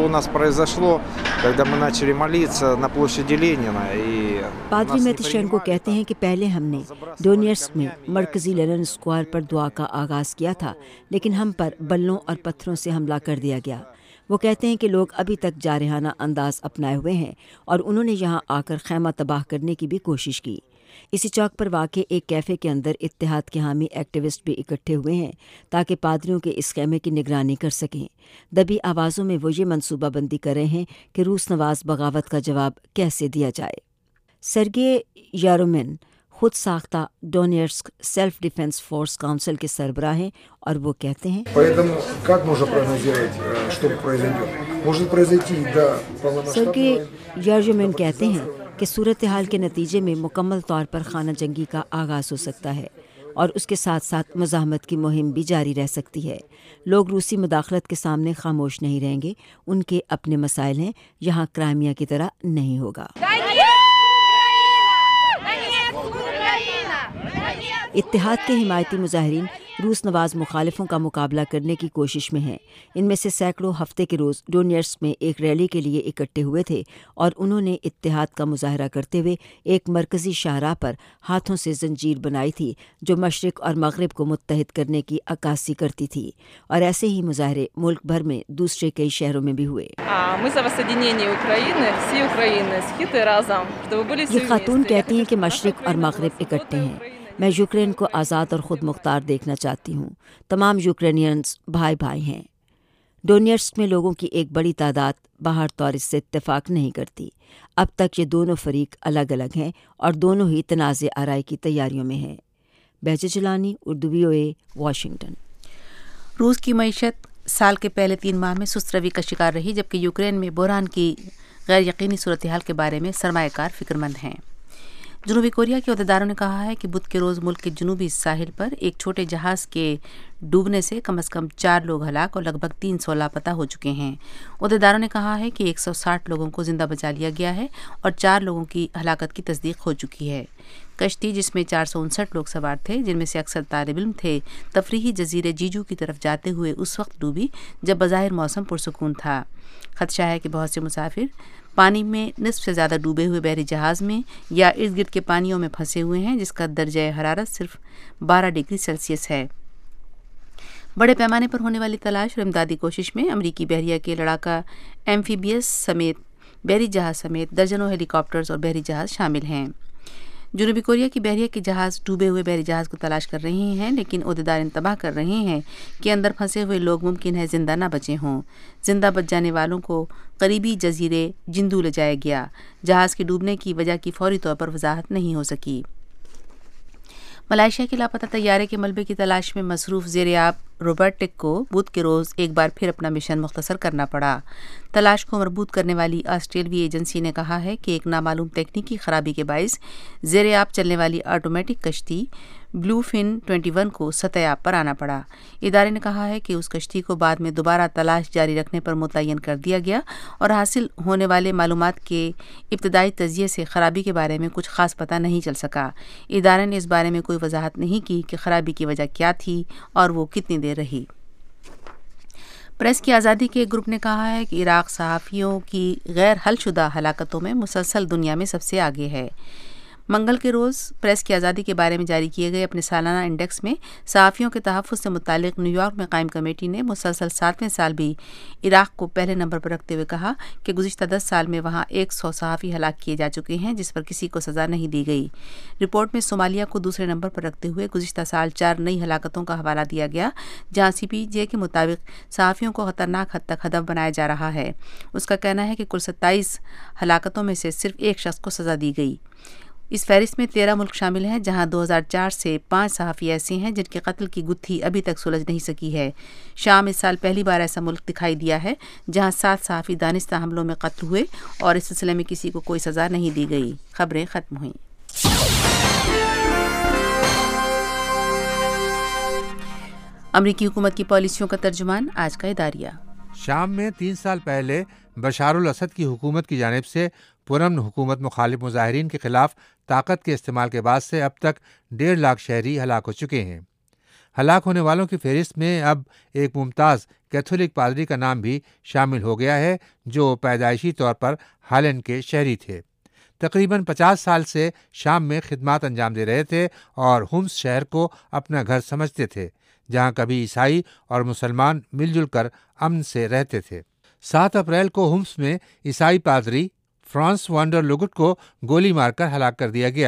پادری میتشنکو کہتے ہیں کہ پہلے ہم نے ڈونیٹسک میں مرکزی لینن اسکوائر پر دعا کا آغاز کیا تھا، لیکن ہم پر بلوں اور پتھروں سے حملہ کر دیا گیا۔ وہ کہتے ہیں کہ لوگ ابھی تک جارحانہ انداز اپنائے ہوئے ہیں اور انہوں نے یہاں آ کر خیمہ تباہ کرنے کی بھی کوشش کی۔ इसी चौक पर वाक़ एक कैफ़े के अंदर इत्तेहाद के हामी एक्टिविस्ट भी इकट्ठे हुए हैं ताकि पादरियों के इस खेमे की निगरानी कर सकें। दबी आवाज़ों में वो ये मनसूबाबंदी कर रहे हैं कि रूस नवाज बगावत का जवाब कैसे दिया जाए। सर्गे यारोमिन खुद साख्ता Donetsk self defence force council के सरबराह हैं और वो कहते हैं सर्गे यारोमिन कहते हैं कि सूरत हाल के नतीजे में मुकम्मल तौर पर खाना जंगी का आगाज़ हो सकता है और उसके साथ साथ मुज़ाहमत की मुहिम भी जारी रह सकती है। लोग रूसी मुदाखलत के सामने खामोश नहीं रहेंगे, उनके अपने मसाइल हैं, यहाँ क्राइमिया की तरह नहीं होगा। इत्तेहाद के हिमायती मुजाहिरीन रूस नवाज मुखालिफों का मुकाबला करने की कोशिश में हैं। इनमें से सैकड़ों हफ्ते के रोज़ डोनेट्स्क में एक रैली के लिए इकट्ठे हुए थे और उन्होंने इत्तेहाद का मुजाहरा करते हुए एक मरकज़ी शाहराह पर हाथों से जंजीर बनाई थी जो मशरिक़ और मग़रिब को मुत्तहिद करने की अक्कासी करती थी। और ऐसे ही मुजाहरे मुल्क भर में दूसरे कई शहरों में भी हुए। ये खातून कहती हैं कि मशरिक़ और मग़रिब इकट्ठे हैं। मैं यूक्रेन को आज़ाद और ख़ुद मुख्तार देखना चाहती हूँ। तमाम यूक्रेनियंस भाई भाई हैं। डोनेट्स्क में लोगों की एक बड़ी तादाद बाहर तौर इससे इत्तेफाक नहीं करती। अब तक ये दोनों फरीक अलग अलग हैं और दोनों ही तनाज़े आराई की तैयारियों में हैं। बेजे Jilani, Urdu V O A, Washington. रूस की मईशत साल के पहले तीन माह में सुस्त रवि का शिकार रही, जबकि यूक्रेन में बहरान की गैर यकीनी सूरत हाल के बारे में सरमाएकार फिक्रमंद हैं। जनूबी कोरिया के अहदेदारों ने कहा है कि बुध के रोज़ मुल्क के जनूबी साहिल पर एक छोटे जहाज़ के डूबने से कम से कम चार लोग हलाक और लगभग तीन सौ लापता हो चुके हैं। अहदेदारों ने कहा है कि एक सौ साठ लोगों को जिंदा बचा लिया गया है और चार लोगों की हलाकत की तस्दीक हो चुकी है। कश्ती जिसमें चार सौ उनसठ लोग सवार थे, जिनमें से अक्सर तालिब इल्म थे, तफरीही जजीरे जीजू की तरफ जाते हुए उस वक्त डूबी जब बज़ाहिर मौसम पुरसुकून था। खदशा है कि बहुत से मुसाफिर पानी में निस्फ से ज़्यादा डूबे हुए बहरी जहाज़ में या इर्द गिर्द के पानियों में फंसे हुए हैं, जिसका दर्जा हरारत सिर्फ बारह डिग्री सेल्सियस है। बड़े पैमाने पर होने वाली तलाश और इमदादी कोशिश में अमरीकी बहरिया के लड़ाका एम्फीबियस समेत बहरी जहाज़ समेत दर्जनों हेलीकॉप्टर्स और बहरी जहाज़ शामिल हैं। जनूबी कोरिया की बहरिया के जहाज़ डूबे हुए बहरी जहाज़ को तलाश कर रहे हैं, लेकिन ओहदेदार इंतबाह कर रहे हैं कि अंदर फंसे हुए लोग मुमकिन है जिंदा न बचे हों। जिंदा बच जाने वालों को करीबी जजीरे जिंदू ले जाया गया। जहाज़ के डूबने की वजह की फौरी तौर पर वजाहत नहीं हो सकी। मलेशिया के लापता तैयारे के मलबे की तलाश में मसरूफ़ ज़ेर-ए-आब रॉबर्ट टिक को बुध के रोज़ एक बार फिर अपना मिशन मुख्तसर करना पड़ा। तलाश को मरबूत करने वाली ऑस्ट्रेलियाई एजेंसी ने कहा है कि एक नामालूम तकनीकी खराबी के बायस ज़ेर-ए-आब चलने वाली ऑटोमेटिक कश्ती ब्लू फिन इक्कीस को सतह पर आना पड़ा। इदारे ने कहा है कि उस कश्ती को बाद में दोबारा तलाश जारी रखने पर मुतय्यन कर दिया गया और हासिल होने वाले मालूमात के इब्तदाई तजिए से खराबी के बारे में कुछ खास पता नहीं चल सका। इदारे ने इस बारे में कोई वजाहत नहीं की कि खराबी की वजह क्या थी और वो कितनी देर रही। प्रेस की आज़ादी के एक ग्रुप ने कहा है कि इराक सहाफ़ियों की गैर हलशुदा हलाकतों में मुसलसल दुनिया में सबसे आगे है। मंगल के रोज़ प्रेस की आज़ादी के बारे में जारी किए गए अपने सालाना इंडेक्स में सहाफ़ियों के तहफ़्फ़ुज़ से मुताल्लिक़ न्यूयॉर्क में कायम कमेटी ने मुसलसल सातवें साल भी इराक को पहले नंबर पर रखते हुए कहा कि गुज़िश्ता दस साल में वहाँ एक सौ सहाफ़ी हलाक किए जा चुके हैं, जिस पर किसी को सज़ा नहीं दी गई। रिपोर्ट में सोमालिया को दूसरे नंबर पर रखते हुए गुज़िश्ता साल चार नई हलाकतों का हवाला दिया गया, जहाँ सी पी जे के मुताबिक सहाफ़ियों को ख़तरनाक हद तक हदफ बनाया जा रहा है। उसका कहना है कि कुल सत्ताईस हलाकतों में से सिर्फ एक शख्स को सज़ा दी गई। इस फहरिस्त में तेरह मुल्क शामिल हैं, जहां दो हज़ार चार से पाँच सहाफ़ी ऐसे हैं जिनके कत्ल की गुत्थी अभी तक सुलझ नहीं सकी है। शाम इस साल पहली बार ऐसा मुल्क दिखाई दिया है जहां सात सहाफ़ी दानिस्ता हमलों में कत्ल हुए और इस सिलसिले में किसी को कोई सज़ा नहीं दी गई। खबरें ख़त्म हुई। अमरीकी हुकूमत की पॉलिसियों का तर्जुमान आज का इदारिया। शाम में तीन साल पहले बशारुल असद की हुकूमत की जानिब से पुरअमन हुकूमत मुखालिफ मुजाहिरीन के खिलाफ ताकत के इस्तेमाल के बाद से अब तक डेढ़ लाख शहरी हलाक हो चुके हैं। हलाक होने वालों की फहरिस्त में अब एक मुमताज़ कैथोलिक पादरी का नाम भी शामिल हो गया है, जो पैदाइशी तौर पर हालैंड के शहरी थे। तकरीबन पचास साल से शाम में खिदमात अंजाम दे रहे थे और हुम्स शहर को अपना घर समझते थे, जहाँ कभी ईसाई और मुसलमान मिलजुल कर अमन से रहते थे। सात अप्रैल को हुम्स में ईसाई पादरी फ्रांस वांडर लुगुट को गोली मारकर हलाक कर दिया गया।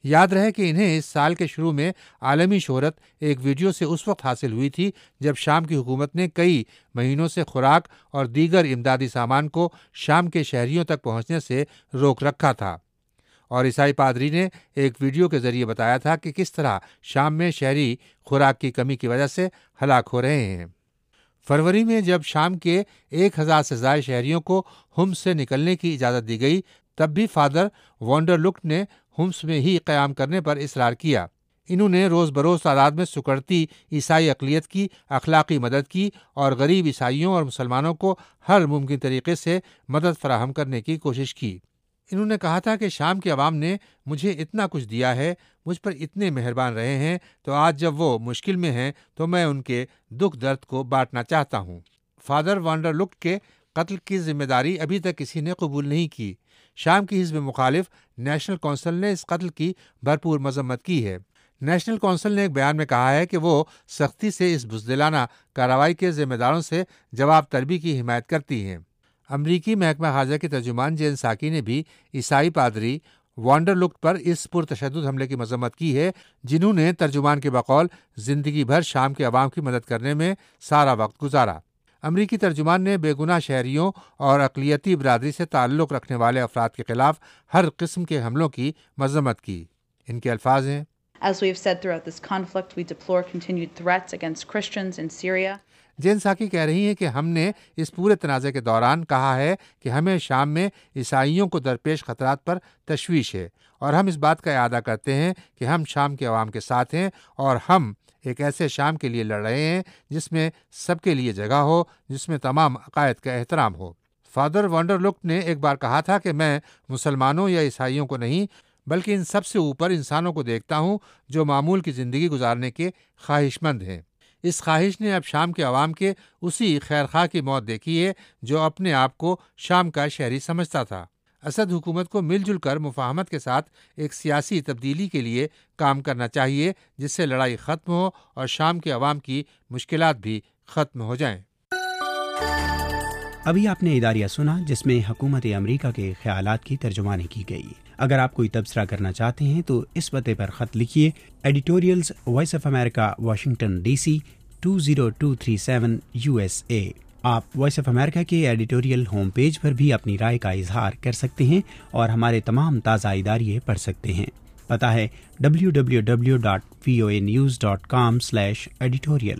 یاد رہے کہ انہیں اس سال کے شروع میں عالمی شہرت ایک ویڈیو سے اس وقت حاصل ہوئی تھی جب شام کی حکومت نے کئی مہینوں سے خوراک اور دیگر امدادی سامان کو شام کے شہریوں تک پہنچنے سے روک رکھا تھا، اور عیسائی پادری نے ایک ویڈیو کے ذریعے بتایا تھا کہ کس طرح شام میں شہری خوراک کی کمی کی وجہ سے ہلاک ہو رہے ہیں۔ فروری میں جب شام کے ایک ہزار سے زائد شہریوں کو ہومس سے نکلنے کی اجازت دی گئی، تب بھی فادر وانڈر لک نے ہومس میں ہی قیام کرنے پر اصرار کیا۔ انہوں نے روز بروز تعداد میں سکڑتی عیسائی اقلیت کی اخلاقی مدد کی اور غریب عیسائیوں اور مسلمانوں کو ہر ممکن طریقے سے مدد فراہم کرنے کی کوشش کی۔ انہوں نے کہا تھا کہ شام کے عوام نے مجھے اتنا کچھ دیا ہے، مجھ پر اتنے مہربان رہے ہیں، تو آج جب وہ مشکل میں ہیں تو میں ان کے دکھ درد کو بانٹنا چاہتا ہوں۔ فادر وانڈر لک کے قتل کی ذمہ داری ابھی تک کسی نے قبول نہیں کی۔ شام کی حزب مخالف نیشنل کونسل نے اس قتل کی بھرپور مذمت کی ہے۔ نیشنل کونسل نے ایک بیان میں کہا ہے کہ وہ سختی سے اس بزدلانہ کارروائی کے ذمہ داروں سے جواب طلبی کی حمایت کرتی ہیں۔ امریکی محکمہ خارجہ کے ترجمان جین ساکی نے بھی عیسائی پادری وانڈر لک پر اس پرتشدد حملے کی مذمت کی ہے، جنہوں نے ترجمان کے بقول زندگی بھر شام کے عوام کی مدد کرنے میں سارا وقت گزارا۔ امریکی ترجمان نے بے گناہ شہریوں اور اقلیتی برادری سے تعلق رکھنے والے افراد کے خلاف ہر قسم کے حملوں کی مذمت کی۔ ان کے الفاظ ہیں: As we have said throughout this conflict, we deplore continued threats against Christians in Syria. Jain ساکی کہہ رہی ہیں کہ ہم نے اس پورے تنازع کے دوران کہا ہے کہ ہمیں شام میں عیسائیوں کو درپیش خطرات پر تشویش ہے، اور ہم اس بات کا اعادہ کرتے ہیں کہ ہم شام کے عوام کے ساتھ ہیں، اور ہم ایک ایسے شام کے لیے لڑ رہے ہیں جس میں سب کے لیے جگہ ہو، جس میں تمام عقائد کا احترام ہو۔ فادر وانڈر لک نے ایک بار کہا تھا کہ میں مسلمانوں یا عیسائیوں کو نہیں، بلکہ ان سب سے اوپر انسانوں کو دیکھتا ہوں جو معمول کی زندگی گزارنے کے خواہش مند ہیں۔ اس خواہش نے اب شام کے عوام کے اسی خیرخواہ کی موت دیکھی ہے جو اپنے آپ کو شام کا شہری سمجھتا تھا۔ اسد حکومت کو مل جل کر مفاہمت کے ساتھ ایک سیاسی تبدیلی کے لیے کام کرنا چاہیے، جس سے لڑائی ختم ہو اور شام کے عوام کی مشکلات بھی ختم ہو جائیں۔ ابھی آپ نے اداریہ سنا جس میں حکومت امریکہ کے خیالات کی ترجمانی کی گئی۔ اگر آپ کوئی تبصرہ کرنا چاہتے ہیں تو اس پتے پر خط لکھیے: editorials voice of America, Washington D C two zero two three seven U S A. آپ وائس آف امریکہ کے ایڈیٹوریل ہوم پیج پر بھی اپنی رائے کا اظہار کر سکتے ہیں اور ہمارے تمام تازہ اداریے پڑھ سکتے ہیں۔ پتہ ہے W W W dot V O A news dot com slash editorial.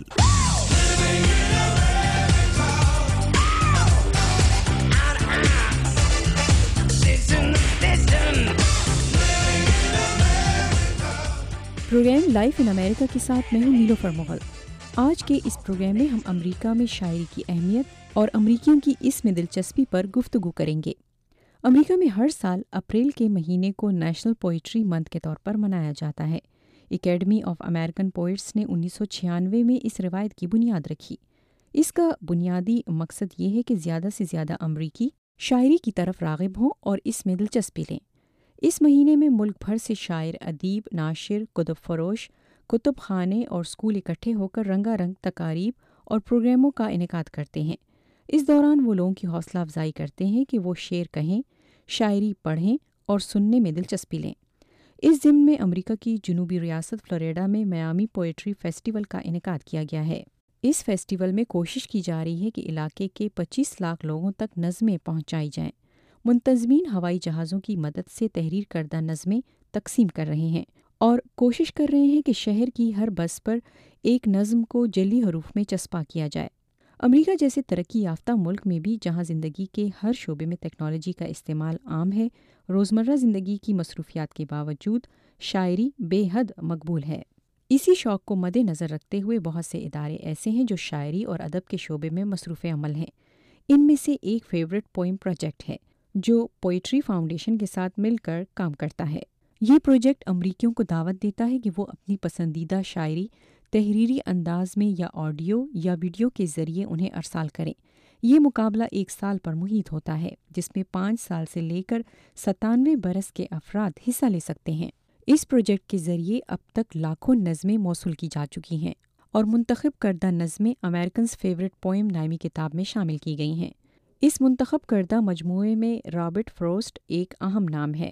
Programme life in America کے ساتھ میں ہوں نیلوفر مغل۔ آج کے اس پروگرام میں ہم امریکہ میں شاعری کی اہمیت اور امریکیوں کی اس میں دلچسپی پر گفتگو کریں گے۔ امریکہ میں ہر سال اپریل کے مہینے کو نیشنل پوئٹری منتھ کے طور پر منایا جاتا ہے۔ اکیڈمی آف امریکن پوئٹس نے انیس سو چھیانوے میں اس روایت کی بنیاد رکھی۔ اس کا بنیادی مقصد یہ ہے کہ زیادہ سے زیادہ امریکی شاعری کی طرف راغب ہوں اور اس میں دلچسپی لیں۔ اس مہینے میں ملک بھر سے شاعر، ادیب، ناشر، کتب فروش، کتب خانے اور اسکول اکٹھے ہو کر رنگا رنگ تقاریب اور پروگراموں کا انعقاد کرتے ہیں۔ اس دوران وہ لوگوں کی حوصلہ افزائی کرتے ہیں کہ وہ شعر کہیں، شاعری پڑھیں اور سننے میں دلچسپی لیں۔ اس ضمن میں امریکہ کی جنوبی ریاست فلوریڈا میں میامی پوئٹری فیسٹیول کا انعقاد کیا گیا ہے۔ اس فیسٹیول میں کوشش کی جا رہی ہے کہ علاقے کے پچیس لاکھ لوگوں تک نظمیں پہنچائی جائیں۔ منتظمین ہوائی جہازوں کی مدد سے تحریر کردہ نظمیں تقسیم کر رہے ہیں اور کوشش کر رہے ہیں کہ شہر کی ہر بس پر ایک نظم کو جعلی حروف میں چسپاں کیا جائے۔ امریکہ جیسے ترقی یافتہ ملک میں بھی جہاں زندگی کے ہر شعبے میں ٹیکنالوجی کا استعمال عام ہے، روزمرہ زندگی کی مصروفیات کے باوجود شاعری بے حد مقبول ہے۔ اسی شوق کو مد نظر رکھتے ہوئے بہت سے ادارے ایسے ہیں جو شاعری اور ادب کے شعبے میں مصروف عمل ہیں۔ ان میں سے ایک فیورٹ پوئم پروجیکٹ ہے جو پوئٹری فاؤنڈیشن کے ساتھ مل کر کام کرتا ہے۔ یہ پروجیکٹ امریکیوں کو دعوت دیتا ہے کہ وہ اپنی پسندیدہ شاعری تحریری انداز میں یا آڈیو یا ویڈیو کے ذریعے انہیں ارسال کریں۔ یہ مقابلہ ایک سال پر محیط ہوتا ہے جس میں پانچ سال سے لے کر ستانوے برس کے افراد حصہ لے سکتے ہیں۔ اس پروجیکٹ کے ذریعے اب تک لاکھوں نظمیں موصول کی جا چکی ہیں اور منتخب کردہ نظمیں امریکنز فیورٹ پوئم نامی کتاب میں شامل کی گئی ہیں۔ اس منتخب کردہ مجموعے میں رابرٹ فروسٹ ایک اہم نام ہے۔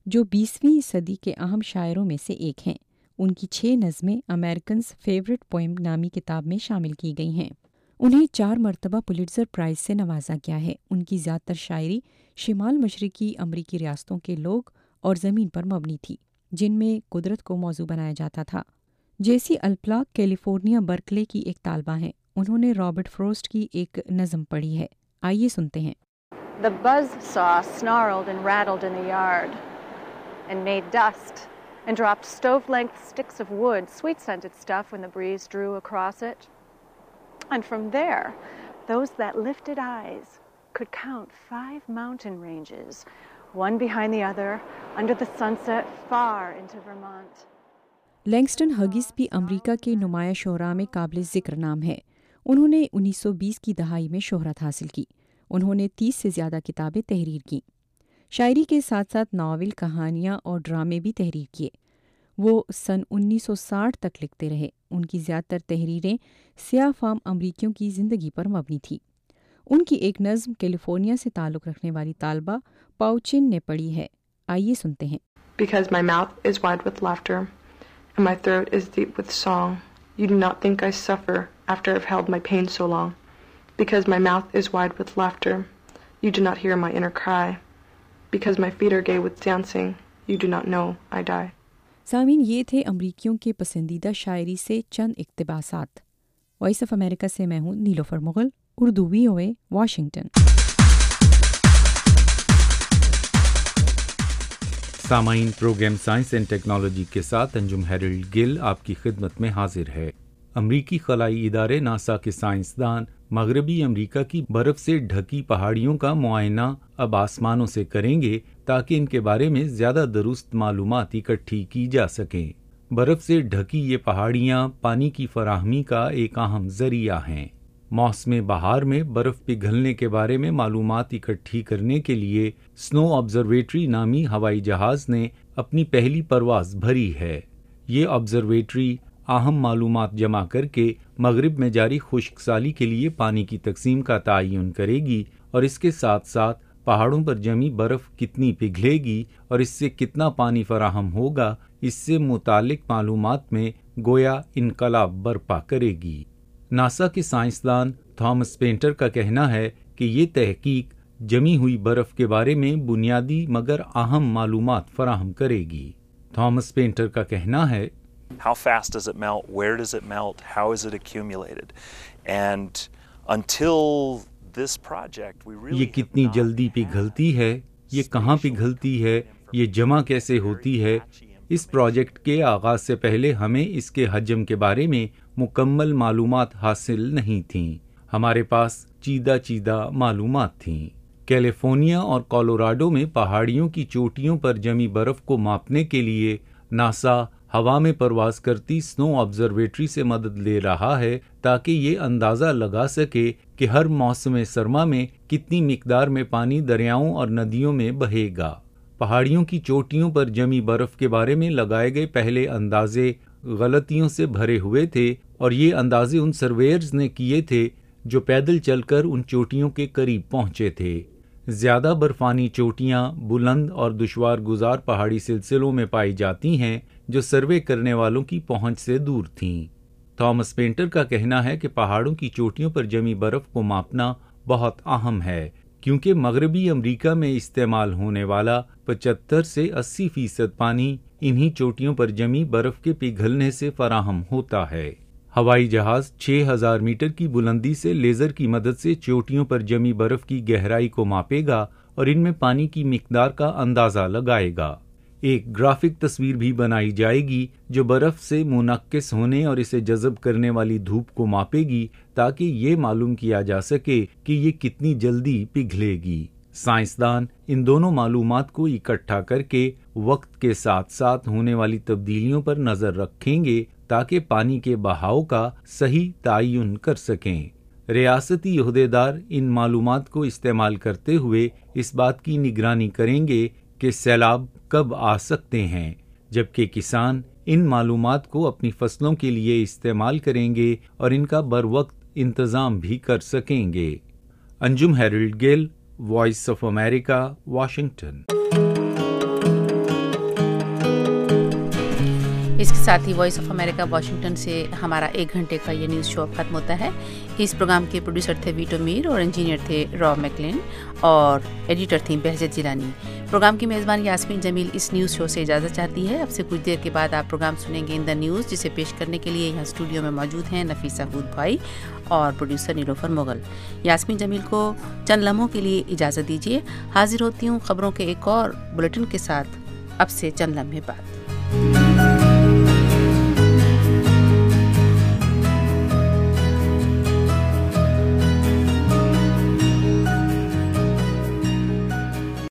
جو بیسویں صدی کے اہم شاعروں میں سے ایک ہیں۔ ان کی چھ نظمیں امریکنز فیوریٹ پوئم نامی کتاب میں شامل کی گئی ہیں۔ انہیں چار مرتبہ پولیٹزر پرائز سے نوازا گیا ہے۔ ان کی زیادہ تر شاعری شمال مشرقی امریکی ریاستوں کے لوگ اور زمین پر مبنی تھی، جن میں قدرت کو موضوع بنایا جاتا تھا۔ جیسی الپلاک کیلیفورنیا برکلے کی ایک طالبہ ہیں۔ انہوں نے رابرٹ فروسٹ کی ایک نظم پڑھی ہے، آئیے سنتے ہیں۔ The buzzsaw snarled and rattled in the yard and made dust and dropped stove-length sticks of wood, sweet-scented stuff when the breeze drew across it. And from there, those that lifted eyes could count five mountain ranges, one behind the other, under the sunset, far into Vermont. لینگسٹن ہگس بھی امریکہ کے نمایاں شعراء میں قابل ذکر نام ہے۔ انہوں نے انیس سو بیس کی دہائی میں شہرت حاصل کی۔ انہوں نے تیس سے زیادہ کتابیں تحریر کیں۔ شاعری کے ساتھ ساتھ ناول، کہانیاں اور ڈرامے بھی تحریر کیے۔ وہ سن انیس سو ساٹھ تک لکھتے رہے۔ ان کی زیادہ تر تحریریں سیاہ فام امریکیوں کی زندگی پر مبنی تھی۔ ان کی ایک نظم کیلیفورنیا سے تعلق رکھنے والی طالبہ پاؤچن نے پڑھی ہے، آئیے سنتے ہیں۔ Because my mouth is wide with laughter and my throat is deep with song, you do not think I suffer after I've held my pain so long. Because my mouth is wide with laughter, you do not hear my inner cry. Because my feet are gay with dancing, you do not know I die. سامعین، یہ تھے امریکیوں کے پسندیدہ شاعری سے چند اقتباسات۔ Voice of امریکہ سے میں ہوں Nilofar Mughal, Urdu V O A, Washington. سامعین، پروگرام سائنس اینڈ ٹیکنالوجی کے ساتھ انجم ہیرلڈ گل آپ کی خدمت میں حاضر ہے۔ امریکی خلائی ادارے ناسا کے سائنسدان مغربی امریکہ کی برف سے ڈھکی پہاڑیوں کا معائنہ اب آسمانوں سے کریں گے تاکہ ان کے بارے میں زیادہ درست معلومات اکٹھی کی جا سکیں۔ برف سے ڈھکی یہ پہاڑیاں پانی کی فراہمی کا ایک اہم ذریعہ ہیں۔ موسم بہار میں برف پگھلنے کے بارے میں معلومات اکٹھی کرنے کے لیے سنو آبزرویٹری نامی ہوائی جہاز نے اپنی پہلی پرواز بھری ہے۔ یہ آبزرویٹری اہم معلومات جمع کر کے مغرب میں جاری خشک سالی کے لیے پانی کی تقسیم کا تعین کرے گی اور اس کے ساتھ ساتھ پہاڑوں پر جمی برف کتنی پگھلے گی اور اس سے کتنا پانی فراہم ہوگا، اس سے متعلق معلومات میں گویا انقلاب برپا کرے گی۔ ناسا کے سائنسدان تھامس پینٹر کا کہنا ہے کہ یہ تحقیق جمی ہوئی برف کے بارے میں بنیادی مگر اہم معلومات فراہم کرے گی۔ تھامس پینٹر کا کہنا ہے، How fast does it melt? Where does it melt? How is it accumulated? And until this project, we really یہ کتنی جلدی پگھلتی ہے، یہ کہاں پگھلتی ہے، یہ جمع کیسے ہوتی ہے۔ اس پروجیکٹ کے آغاز سے پہلے ہمیں اس کے حجم کے بارے میں مکمل معلومات حاصل نہیں تھیں۔ ہمارے پاس چیدہ چیدہ معلومات تھیں۔ کیلیفورنیا اور کولوراڈو میں پہاڑیوں کی چوٹیوں پر جمی برف کو ماپنے کے لیے ناسا ہوا میں پرواز کرتی سنو آبزرویٹری سے مدد لے رہا ہے تاکہ یہ اندازہ لگا سکے کہ ہر موسم سرما میں کتنی مقدار میں پانی دریاؤں اور ندیوں میں بہے گا۔ پہاڑیوں کی چوٹیوں پر جمی برف کے بارے میں لگائے گئے پہلے اندازے غلطیوں سے بھرے ہوئے تھے، اور یہ اندازے ان سرویئرز نے کیے تھے جو پیدل چل کر ان چوٹیوں کے قریب پہنچے تھے۔ زیادہ برفانی چوٹیاں بلند اور دشوار گزار پہاڑی سلسلوں میں پائی جاتی ہیں جو سروے کرنے والوں کی پہنچ سے دور تھیں۔ تھامس پینٹر کا کہنا ہے کہ پہاڑوں کی چوٹیوں پر جمی برف کو ماپنا بہت اہم ہے، کیونکہ مغربی امریکہ میں استعمال ہونے والا پچہتر سے اسی فیصد پانی انہی چوٹیوں پر جمی برف کے پگھلنے سے فراہم ہوتا ہے۔ ہوائی جہاز چھ ہزار میٹر کی بلندی سے لیزر کی مدد سے چوٹیوں پر جمی برف کی گہرائی کو ماپے گا اور ان میں پانی کی مقدار کا اندازہ لگائے گا۔ ایک گرافک تصویر بھی بنائی جائے گی جو برف سے منعکس ہونے اور اسے جذب کرنے والی دھوپ کو ماپے گی تاکہ یہ معلوم کیا جا سکے کہ یہ کتنی جلدی پگھلے گی۔ سائنسدان ان دونوں معلومات کو اکٹھا کر کے وقت کے ساتھ ساتھ ہونے والی تبدیلیوں پر نظر رکھیں گے تاکہ پانی کے بہاؤ کا صحیح تعین کر سکیں۔ ریاستی عہدیدار ان معلومات کو استعمال کرتے ہوئے اس بات کی نگرانی کریں گے کہ سیلاب کب آ سکتے ہیں، جبکہ کسان ان معلومات کو اپنی فصلوں کے لیے استعمال کریں گے اور ان کا بروقت انتظام بھی کر سکیں گے۔ Anjum Harold Gill, voice of America, Washington. اس کے ساتھ ہی وائس آف امریکہ واشنگٹن سے ہمارا ایک گھنٹے کا یہ نیوز شو ختم ہوتا ہے. اس پروگرام کے پروڈیوسر تھے ویٹو میر اور انجینئر تھے را میکلین اور ایڈیٹر تھیں بہجت جیلانی. پروگرام کی میزبان یاسمین جمیل اس نیوز شو سے اجازت چاہتی ہے. اب سے کچھ دیر کے بعد آپ پروگرام سنیں گے ان دا نیوز، جسے پیش کرنے کے لیے یہاں اسٹوڈیو میں موجود ہیں نفیسہ ہود بھائی اور پروڈیوسر نیلوفر مغل. یاسمین جمیل کو چند لمحوں کے لیے اجازت دیجیے. حاضر ہوتی ہوں خبروں کے ایک اور بلیٹن کے ساتھ اب سے چند لمحے بعد.